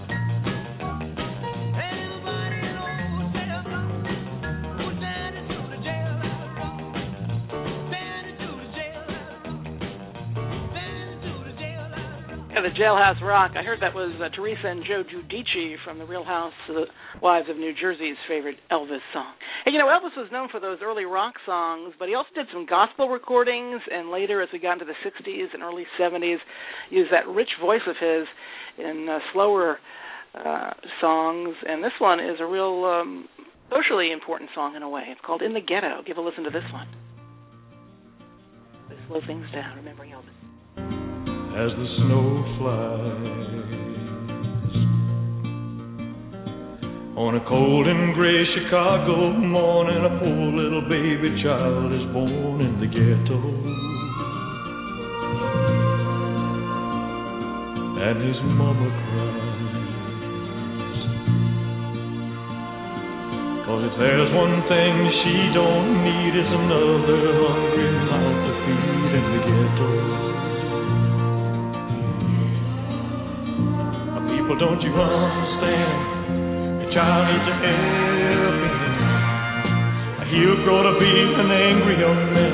H: Everybody in the old cell block was dancing to the jailhouse rock. Dancing to the jailhouse rock. Dancing to the jailhouse rock.
C: Yeah, the Jailhouse Rock. I heard that was uh, Teresa and Joe Giudice from the Real Housewives of New Jersey's favorite Elvis song. And you know, Elvis was known for those early rock songs, but he also did some gospel recordings, and later, as we got into the sixties and early seventies, used that rich voice of his in uh, slower uh, songs. And this one is a real um, socially important song in a way. It's called In the Ghetto. Give a listen to this one. They slow things down, remembering Elvis.
I: As the snow flies on a cold and gray Chicago morning, a poor little baby child is born in the ghetto, and his mama cries, 'cause if there's one thing she don't need, it's another hungry mouth to feed in the ghetto. People, don't you understand? Your child needs a helping hand. He'll grow to be an angry young man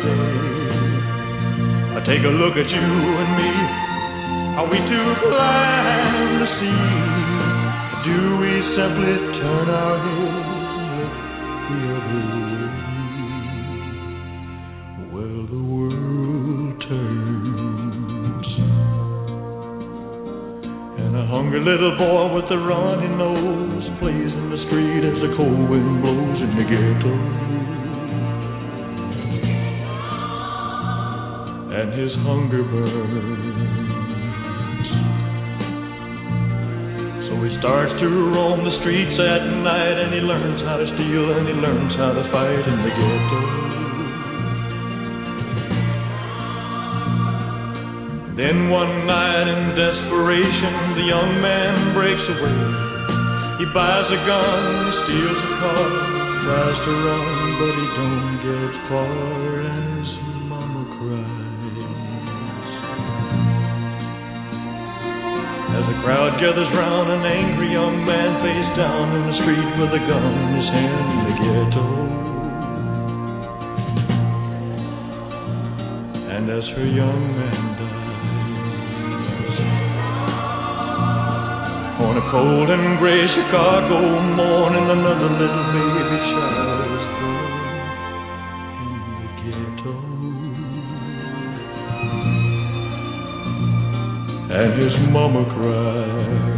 I: someday. Take a look at you and me. Are we too blind to see? Do we simply turn our heads and look the other way. Well, the world turns, and a hungry little boy with a runny nose plays in the street as the cold wind blows in the ghetto. And his hunger burns. So he starts to roam the streets at night, and he learns how to steal, and he learns how to fight in the ghetto. Then one night in desperation, the young man breaks away. He buys a gun, steals a car, tries to run, but he don't get far, and his mama cries. As the crowd gathers round, an angry young man face down in the street with a gun in his hand in the ghetto. And as her young man dies, on a cold and gray Chicago morning, another little baby child is born in the ghetto. And his mama cried.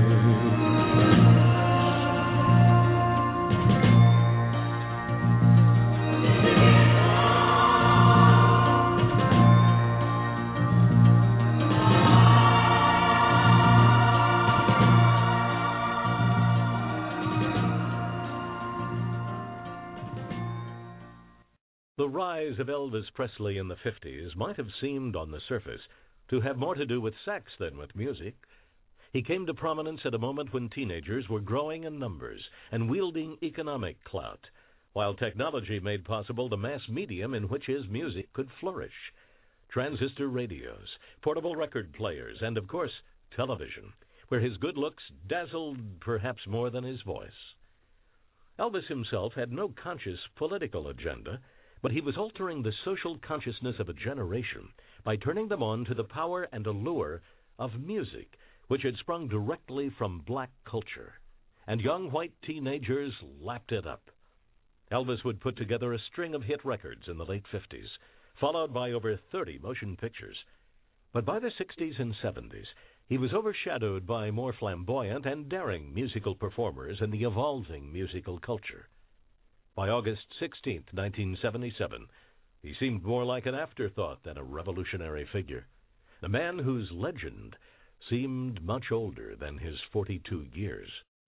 J: The rise of Elvis Presley in the fifties might have seemed on the surface to have more to do with sex than with music. He came to prominence at a moment when teenagers were growing in numbers and wielding economic clout, while technology made possible the mass medium in which his music could flourish. Transistor radios, portable record players, and, of course, television, where his good looks dazzled perhaps more than his voice. Elvis himself had no conscious political agenda, but he was altering the social consciousness of a generation by turning them on to the power and allure of music, which had sprung directly from black culture, and young white teenagers lapped it up. Elvis would put together a string of hit records in the late fifties, followed by over thirty motion pictures. But by the sixties and seventies, he was overshadowed by more flamboyant and daring musical performers in the evolving musical culture. By August sixteenth, nineteen seventy-seven, he seemed more like an afterthought than a revolutionary figure, a man whose legend seemed much older than his forty-two years.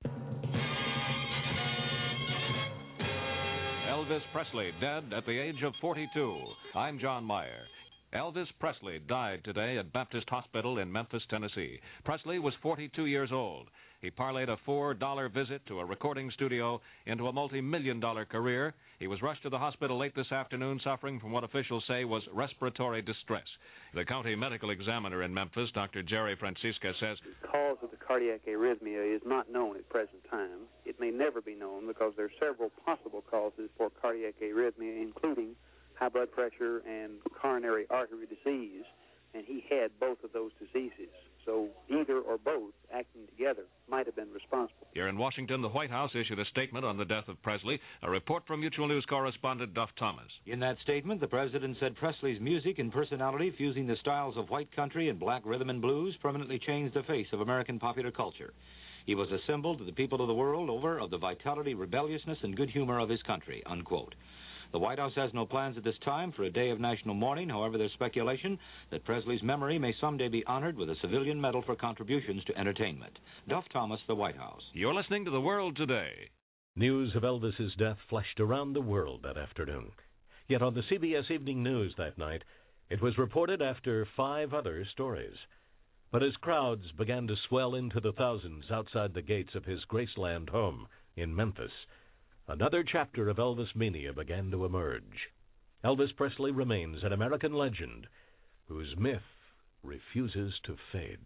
B: Elvis Presley, dead at the age of forty-two. I'm John Meyer. Elvis Presley died today at Baptist Hospital in Memphis, Tennessee. Presley was forty-two years old. He parlayed a four dollar visit to a recording studio into a multi-million dollar career. He was rushed to the hospital late this afternoon, suffering from what officials say was respiratory distress. The county medical examiner in Memphis, Doctor Jerry Francisca, says
K: the cause of the cardiac arrhythmia is not known at present time. It may never be known because there are several possible causes for cardiac arrhythmia, including high blood pressure and coronary artery disease, and he had both of those diseases. So either or both acting together might have been responsible.
B: Here in Washington, the White House issued a statement on the death of Presley. A report from Mutual News correspondent Duff Thomas.
L: In that statement, the president said Presley's music and personality, fusing the styles of white country and black rhythm and blues, permanently changed the face of American popular culture. He was a symbol to the people of the world over of the vitality, rebelliousness, and good humor of his country, unquote. The White House has no plans at this time for a day of national mourning. However, there's speculation that Presley's memory may someday be honored with a civilian medal for contributions to entertainment. Duff Thomas, the White House.
B: You're listening to The World Today.
J: News of Elvis's death flashed around the world that afternoon. Yet on the C B S Evening News that night, it was reported after five other stories. But as crowds began to swell into the thousands outside the gates of his Graceland home in Memphis, another chapter of Elvis mania began to emerge. Elvis Presley remains an American legend whose myth refuses to fade.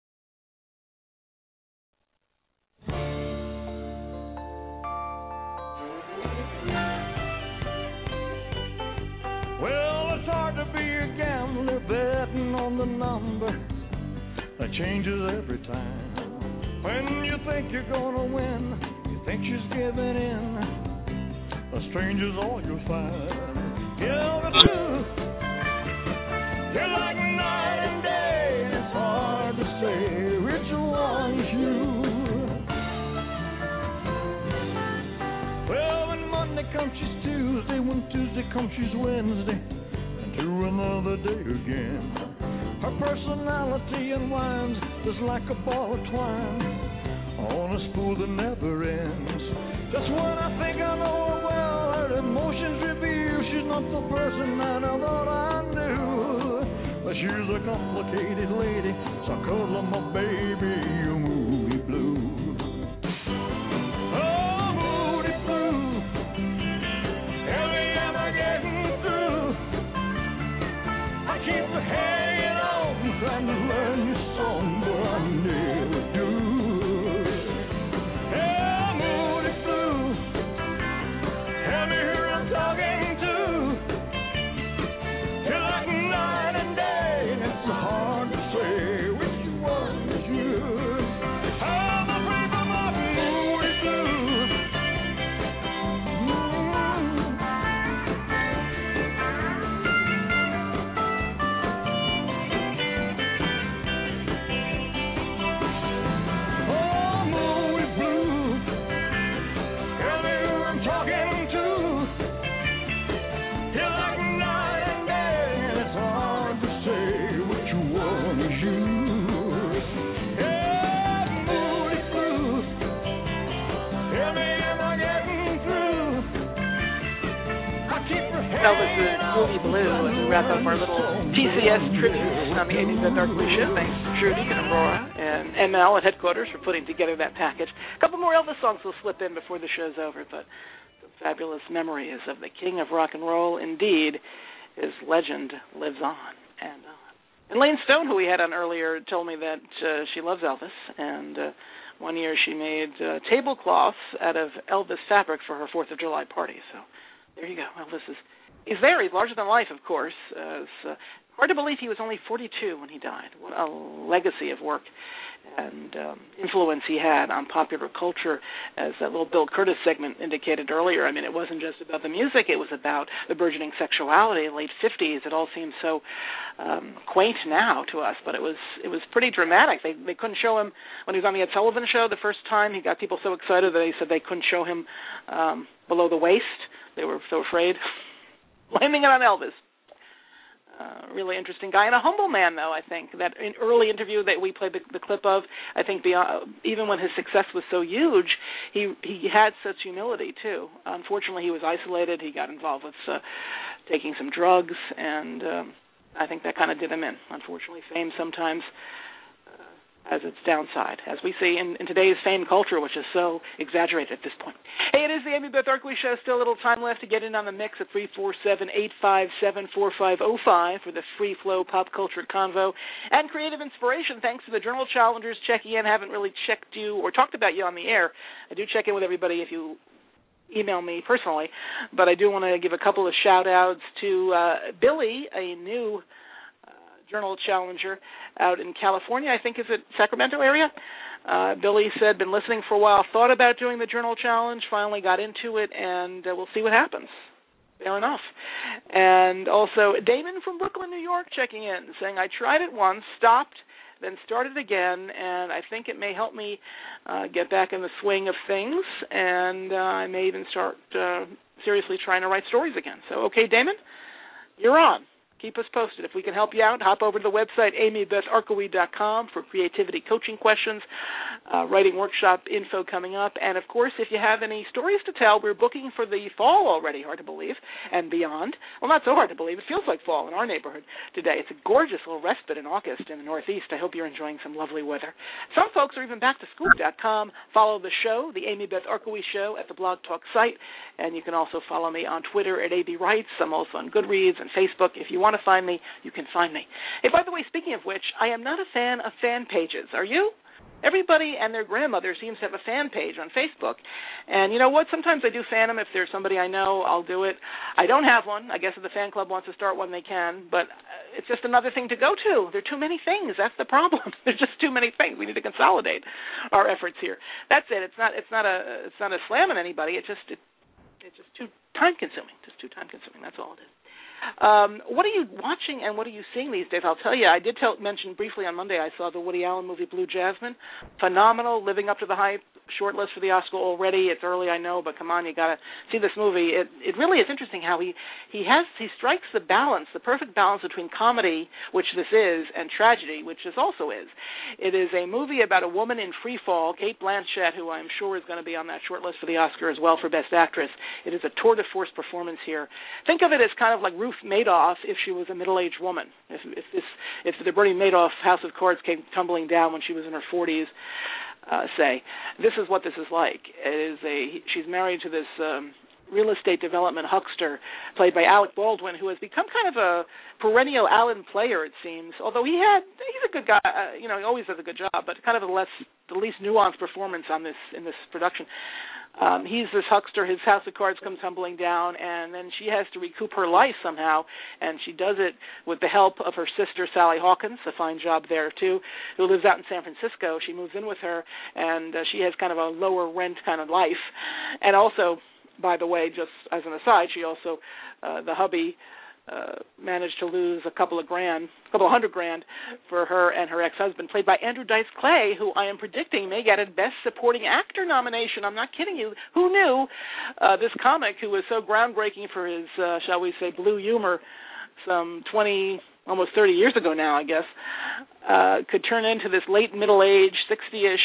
I: Well, it's hard to be a gambler betting on the number that changes every time. When you think you're gonna win, think she's giving in. A strangers all you'll find. You're the truth. You're like night and day, and it's hard to say which one's you. Well, when Monday comes, she's Tuesday. When Tuesday comes, she's Wednesday. And to another day again. Her personality unwinds just like a ball of twine on a spool that never ends. Just when I think I know her well, her emotions reveal she's not the person I never thought I knew. But she's a complicated lady, so call her my baby, you Moody Blue. Oh, Moody Blue, every time I get through, I keep hanging on, trying to learn your song, but I never do. Yeah, Moody Blue, have me here I'm talking to. You're like night and day, and it's hard to say which one is you. I'm afraid of my Moody Blue. Mm. Oh, Moody Blue, tell me who I'm talking to. You're like night and day, and it's hard to say which one is you. Yeah, Moody Blue, tell me am I getting through? I keep
C: That was the Moody Blue as we wrap up our little T C S tribute on the Amy Beth Darkley Show. Thanks to Trudy and Aurora and M L at headquarters for putting together that package. A couple more Elvis songs will slip in before the show's over, but the fabulous memories of the king of rock and roll. Indeed, his legend lives on and on. And Lane Stone, who we had on earlier, told me that uh, she loves Elvis, and uh, one year she made uh, tablecloths out of Elvis fabric for her fourth of July party. So there you go. Elvis is he's there. He's larger than life, of course. Uh, it's uh, hard to believe he was only forty-two when he died. What a legacy of work and um, influence he had on popular culture, as that little Bill Curtis segment indicated earlier. I mean, it wasn't just about the music. It was about the burgeoning sexuality in the late fifties. It all seems so um, quaint now to us, but it was it was pretty dramatic. They they couldn't show him when he was on the Ed Sullivan Show the first time. He got people so excited that they said they couldn't show him um, below the waist. They were so afraid. Blaming it on Elvis. Uh, really interesting guy, and a humble man, though, I think. That in early interview that we played the, the clip of, I think beyond, even when his success was so huge, he he had such humility, too. Unfortunately, he was isolated. He got involved with uh, taking some drugs, and um, I think that kind of did him in. Unfortunately, fame sometimes uh, has its downside, as we see in, in today's fame culture, which is so exaggerated at this point. Hey, it is the Amy Beth Darkley Show. Still a little time left to get in on the mix at three four seven, eight five seven, four five zero five for the free flow pop culture convo and creative inspiration. Thanks to the Journal Challengers checking in. Haven't really checked you or talked about you on the air. I do check in with everybody if you email me personally, but I do want to give a couple of shout-outs to uh, Billy, a new uh, Journal Challenger out in California. I think is it Sacramento area. Uh, Billy said, been listening for a while, thought about doing the Journal Challenge, finally got into it, and uh, we'll see what happens. Fair enough. And also Damon from Brooklyn, New York, checking in, saying, I tried it once, stopped, then started again, and I think it may help me uh, get back in the swing of things, and uh, I may even start uh, seriously trying to write stories again. So, okay, Damon, you're on. Keep us posted. If we can help you out, hop over to the website, amy beth arkowee dot com, for creativity coaching questions, uh, writing workshop info coming up. And, of course, if you have any stories to tell, we're booking for the fall already, hard to believe, and beyond. Well, not so hard to believe. It feels like fall in our neighborhood today. It's a gorgeous little respite in August in the Northeast. I hope you're enjoying some lovely weather. Some folks are even back to school dot com. Follow the show, the Amy Beth Arkowee Show, at the Blog Talk site. And you can also follow me on Twitter at A B Writes. I'm also on Goodreads and Facebook. If you want to find me, you can find me. Hey, by the way, speaking of which, I am not a fan of fan pages. Are you? Everybody and their grandmother seems to have a fan page on Facebook. And you know what? Sometimes I do fan them. If there's somebody I know, I'll do it. I don't have one. I guess if the fan club wants to start one, they can. But it's just another thing to go to. There are too many things. That's the problem. There's just too many things. We need to consolidate our efforts here. That's it. It's not. It's not a. It's not a slam on anybody. It's just. It, it's just too time-consuming, just too time-consuming. That's all it is. Um, what are you watching and what are you seeing these days? I'll tell you, I did tell, mention briefly on Monday I saw the Woody Allen movie Blue Jasmine. Phenomenal, living up to the hype. Shortlist for the Oscar already. It's early, I know, but come on, you got to see this movie. It it really is interesting how he he has he strikes the balance, the perfect balance between comedy, which this is, and tragedy, which this also is. It is a movie about a woman in free fall, Cate Blanchett, who I'm sure is going to be on that shortlist for the Oscar as well for Best Actress. It is a tour de force performance here. Think of it as kind of like Ruth Madoff if she was a middle-aged woman. If if this if the Bernie Madoff House of Cards came tumbling down when she was in her forties. Uh, say, this is what this is like. It is a she's married to this um, real estate development huckster played by Alec Baldwin, who has become kind of a perennial Allen player, it seems. Although he had he's a good guy, uh, you know, he always does a good job, but kind of a less the least nuanced performance on this in this production. Um, he's this huckster, his house of cards comes tumbling down, and then she has to recoup her life somehow, and she does it with the help of her sister, Sally Hawkins, a fine job there, too, who lives out in San Francisco. She moves in with her, and uh, she has kind of a lower rent kind of life. And also, by the way, just as an aside, she also, uh, the hubby, Uh, managed to lose a couple of grand, a couple of hundred grand for her and her ex-husband, played by Andrew Dice Clay, who I am predicting may get a Best Supporting Actor nomination. I'm not kidding you. Who knew uh, this comic, who was so groundbreaking for his, uh, shall we say, blue humor some twenty, almost thirty years ago now, I guess, uh, could turn into this late middle-aged, sixty-ish,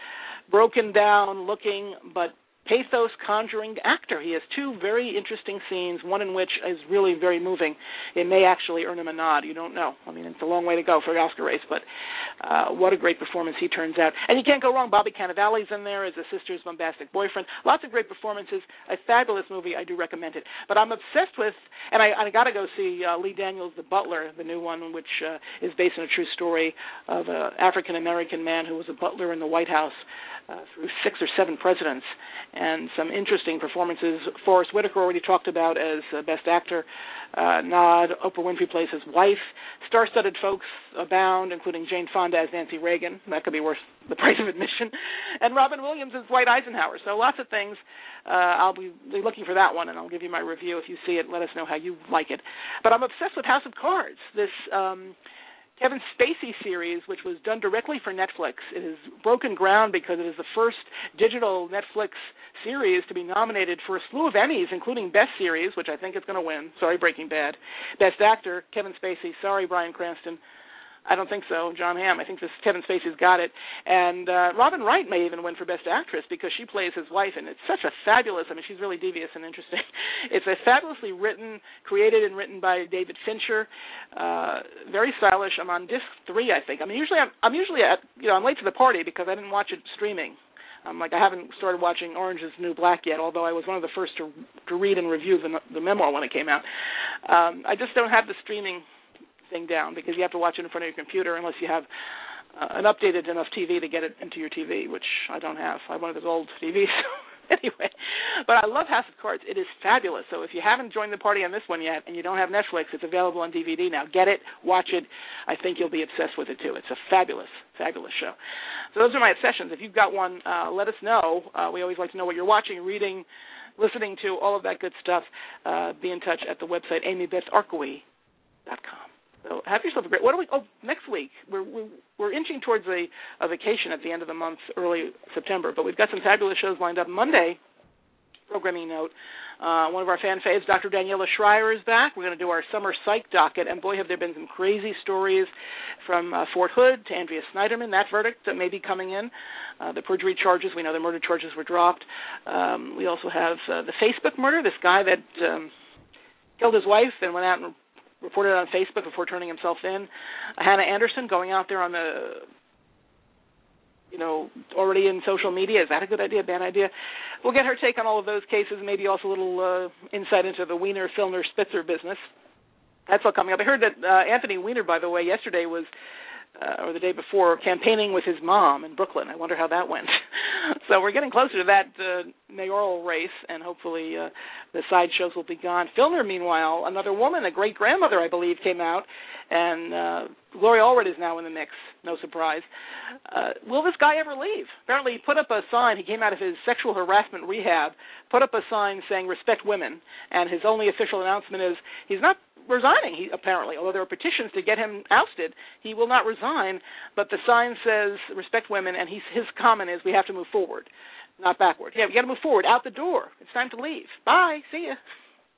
C: broken down looking, but pathos conjuring actor. He has two very interesting scenes, one in which is really very moving. It may actually earn him a nod. You don't know. I mean, it's a long way to go for the Oscar race, but uh, what a great performance he turns out. And you can't go wrong. Bobby Cannavale's in there as the sister's bombastic boyfriend. Lots of great performances. A fabulous movie. I do recommend it. But I'm obsessed with, and I, I got to go see uh, Lee Daniels' The Butler, the new one, which uh, is based on a true story of an African-American man who was a butler in the White House Uh, through six or seven presidents, and some interesting performances. Forrest Whitaker already talked about as uh, Best Actor. Uh, nod, Oprah Winfrey plays his wife. Star-studded folks abound, including Jane Fonda as Nancy Reagan. That could be worth the price of admission. And Robin Williams as Dwight Eisenhower. So lots of things. Uh, I'll be looking for that one, and I'll give you my review. If you see it, let us know how you like it. But I'm obsessed with House of Cards. This Um, Kevin Spacey series, which was done directly for Netflix. It has broken ground because it is the first digital Netflix series to be nominated for a slew of Emmys, including Best Series, which I think it's going to win. Sorry, Breaking Bad. Best Actor, Kevin Spacey. Sorry, Bryan Cranston. I don't think so. John Hamm. I think this Kevin Spacey's got it. And uh, Robin Wright may even win for Best Actress because she plays his wife, and it's such a fabulous, I mean, she's really devious and interesting. It's a fabulously written, created and written by David Fincher. Uh, very stylish. I'm on disc three, I think. I mean, usually I'm, I'm usually at, you know, I'm late to the party because I didn't watch it streaming. I'm like, I haven't started watching Orange is the New Black yet, although I was one of the first to to read and review the, the memoir when it came out. Um, I just don't have the streaming thing down because you have to watch it in front of your computer unless you have uh, an updated enough T V to get it into your T V, which I don't have. I have one of those old T Vs. Anyway, but I love House of Cards. It is fabulous. So if you haven't joined the party on this one yet and you don't have Netflix, it's available on D V D now. Get it, watch it. I think you'll be obsessed with it too. It's a fabulous, fabulous show. So those are my obsessions. If you've got one, uh, let us know. Uh, we always like to know what you're watching, reading, listening to, all of that good stuff. Uh, be in touch at the website amy beth arkowey dot com. So have yourself a great. What do we? Oh, next week we're we're, we're inching towards a, a vacation at the end of the month, early September. But we've got some fabulous shows lined up. Monday, programming note. Uh, one of our fan faves, Doctor Daniela Schreier, is back. We're going to do our summer psych docket, and boy, have there been some crazy stories from uh, Fort Hood to Andrea Snyderman. That verdict that may be coming in. Uh, the perjury charges. We know the murder charges were dropped. Um, we also have uh, the Facebook murder. This guy that um, killed his wife and went out and reported it on Facebook before turning himself in. Uh, Hannah Anderson going out there on the, you know, already in social media. Is that a good idea, bad idea? We'll get her take on all of those cases, maybe also a little uh, insight into the Wiener, Filner, Spitzer business. That's all coming up. I heard that uh, Anthony Weiner, by the way, yesterday was, uh, or the day before, campaigning with his mom in Brooklyn. I wonder how that went. So we're getting closer to that uh, mayoral race, and hopefully uh, the sideshows will be gone. Filner, meanwhile, another woman, a great-grandmother, I believe, came out and uh, Gloria Allred is now in the mix, no surprise. Uh, will this guy ever leave? Apparently he put up a sign, he came out of his sexual harassment rehab, put up a sign saying respect women, and his only official announcement is he's not resigning, he, apparently, although there are petitions to get him ousted. He will not resign, but the sign says respect women, and he's, his comment is we have to move forward, not backward. Yeah, we got to move forward, out the door. It's time to leave. Bye, see ya.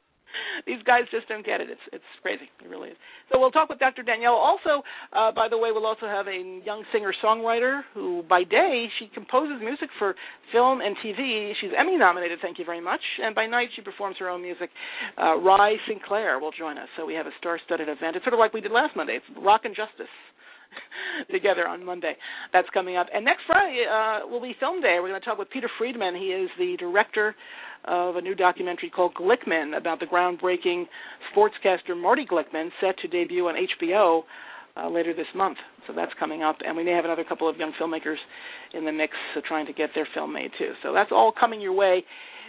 C: These guys just don't get it. It's it's crazy. It really is. So we'll talk with Doctor Danielle. Also, uh, by the way, we'll also have a young singer-songwriter who, by day, she composes music for film and T V. She's Emmy-nominated, thank you very much. And by night, she performs her own music. Uh, Rye Sinclair will join us. So we have a star-studded event. It's sort of like we did last Monday. It's Rock and Justice together on Monday. That's coming up. And next Friday uh, will be Film Day. We're going to talk with Peter Friedman. He is the director of a new documentary called Glickman about the groundbreaking sportscaster Marty Glickman, set to debut on H B O uh, later this month. So that's coming up. And we may have another couple of young filmmakers in the mix uh, trying to get their film made, too. So that's all coming your way.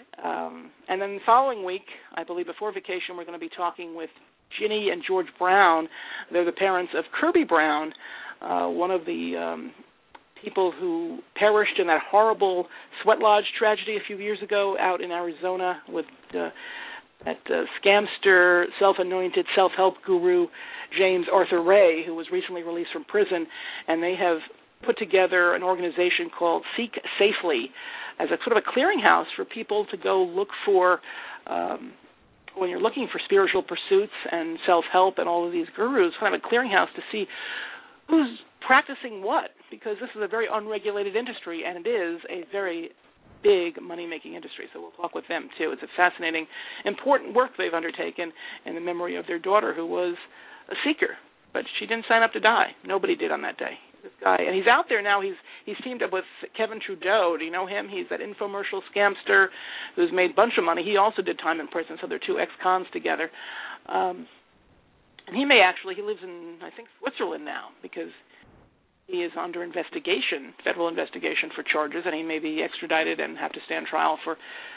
C: Um, and then the following week, I believe before vacation, we're going to be talking with Ginny and George Brown. They're the parents of Kirby Brown, uh, one of the um, people who perished in that horrible sweat lodge tragedy a few years ago out in Arizona with uh, that uh, scamster, self-anointed self-help guru James Arthur Ray, who was recently released from prison. And they have put together an organization called Seek Safely as a sort of a clearinghouse for people to go look for um, when you're looking for spiritual pursuits and self-help and all of these gurus, kind of a clearinghouse to see who's practicing what, because this is a very unregulated industry, and it is a very big money-making industry. So we'll talk with them, too. It's a fascinating, important work they've undertaken in the memory of their daughter, who was a seeker, but she didn't sign up to die. Nobody did on that day. This guy, and he's out there now. He's he's teamed up with Kevin Trudeau. Do you know him? He's that infomercial scamster who's made a bunch of money. He also did time in prison, so they're two ex-cons together. Um, and he may actually, he lives in, I think, Switzerland now, because he is under investigation, federal investigation for charges, and he may be extradited and have to stand trial for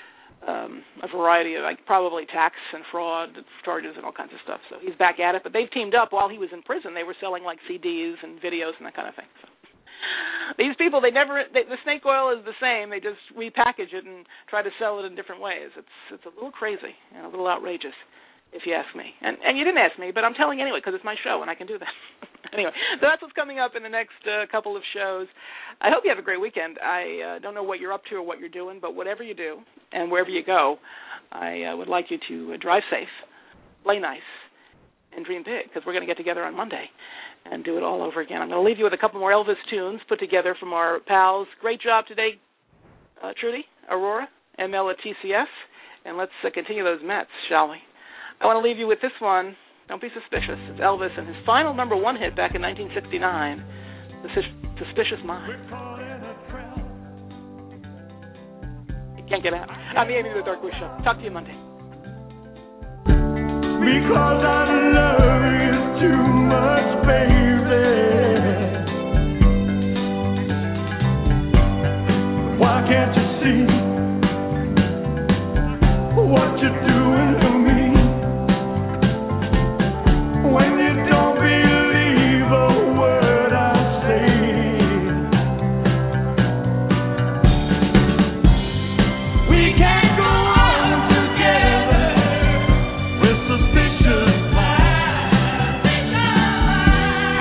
C: um, a variety of, like, probably tax and fraud charges and all kinds of stuff. So he's back at it, but they've teamed up while he was in prison. They were selling, like, C Ds and videos and that kind of thing. So these people, they never, they, the snake oil is the same. They just repackage it and try to sell it in different ways. It's it's a little crazy and a little outrageous, if you ask me. And and you didn't ask me, but I'm telling you anyway because it's my show and I can do that. Anyway, so that's what's coming up in the next uh, couple of shows. I hope you have a great weekend. I uh, don't know what you're up to or what you're doing, but whatever you do and wherever you go, I uh, would like you to uh, drive safe, play nice, and dream big, because we're going to get together on Monday and do it all over again. I'm going to leave you with a couple more Elvis tunes put together from our pals. Great job today, uh, Trudy, Aurora, M L at T C S, and let's uh, continue those Mets, shall we? I want to leave you with this one. Don't be suspicious. It's Elvis and his final number one hit back in nineteen sixty-nine, The Suspicious Mind. You can't get out. I'm Amy with the Dark Wish Show. Talk to you Monday.
H: Because I love you too much, baby. Why can't you see what you're doing to me? When you don't believe a word I say, we can't go on together with suspicious minds.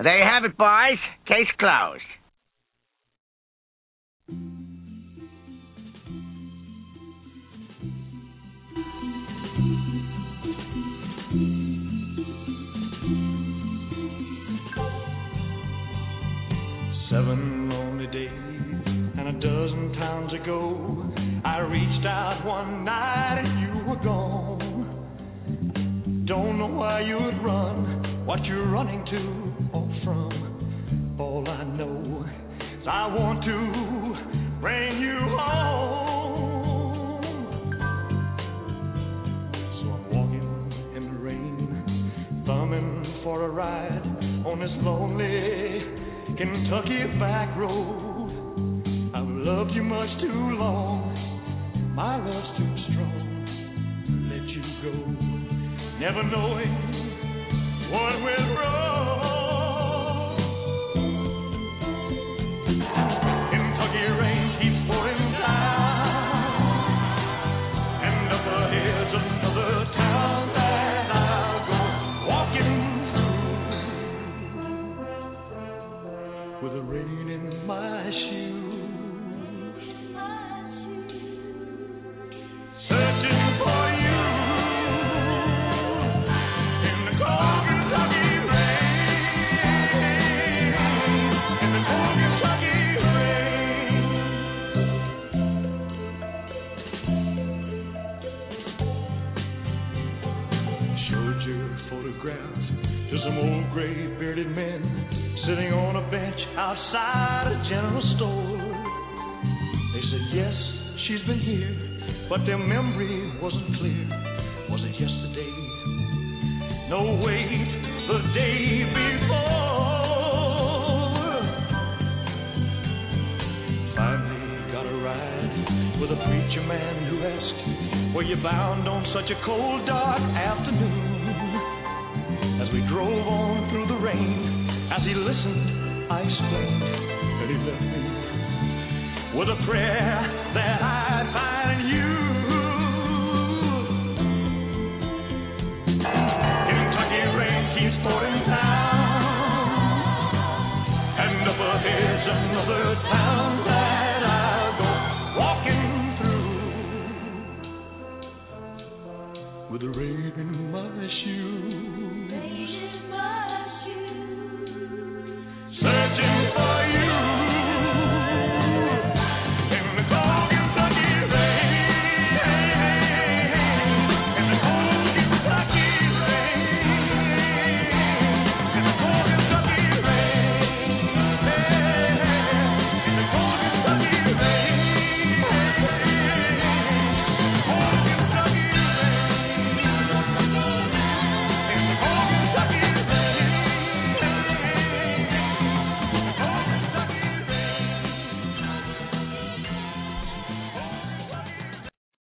M: There you have it, boys. Case closed.
I: Seven lonely days and a dozen times ago, I reached out one night and you were gone. Don't know why you'd run, what you're running to or from. All I know is I want to bring you home. So I'm walking in the rain, thumbing for a ride on this lonely Kentucky back road. I've loved you much too long, my love's too strong to let you go, never knowing what went wrong. Kentucky rain keeps pouring down, and up ahead's another town that I'll go walking with the rain in my shoes, searching for you in the cold Kentucky rain, in the cold Kentucky rain. Showed your photograph to some old gray-bearded men sitting on a bench outside a general store. They said, yes, she's been here, but their memory wasn't clear. Was it yesterday? No, wait, the day before. Finally got a ride with a preacher man who asked, were you bound on such a cold, dark afternoon? As we drove on through the rain, as he listened, I explained, and he left me with a prayer that I'd find you. Kentucky rain keeps pouring down, and up ahead's another town that I'll go walking through with the rain in my shoes. Rain in my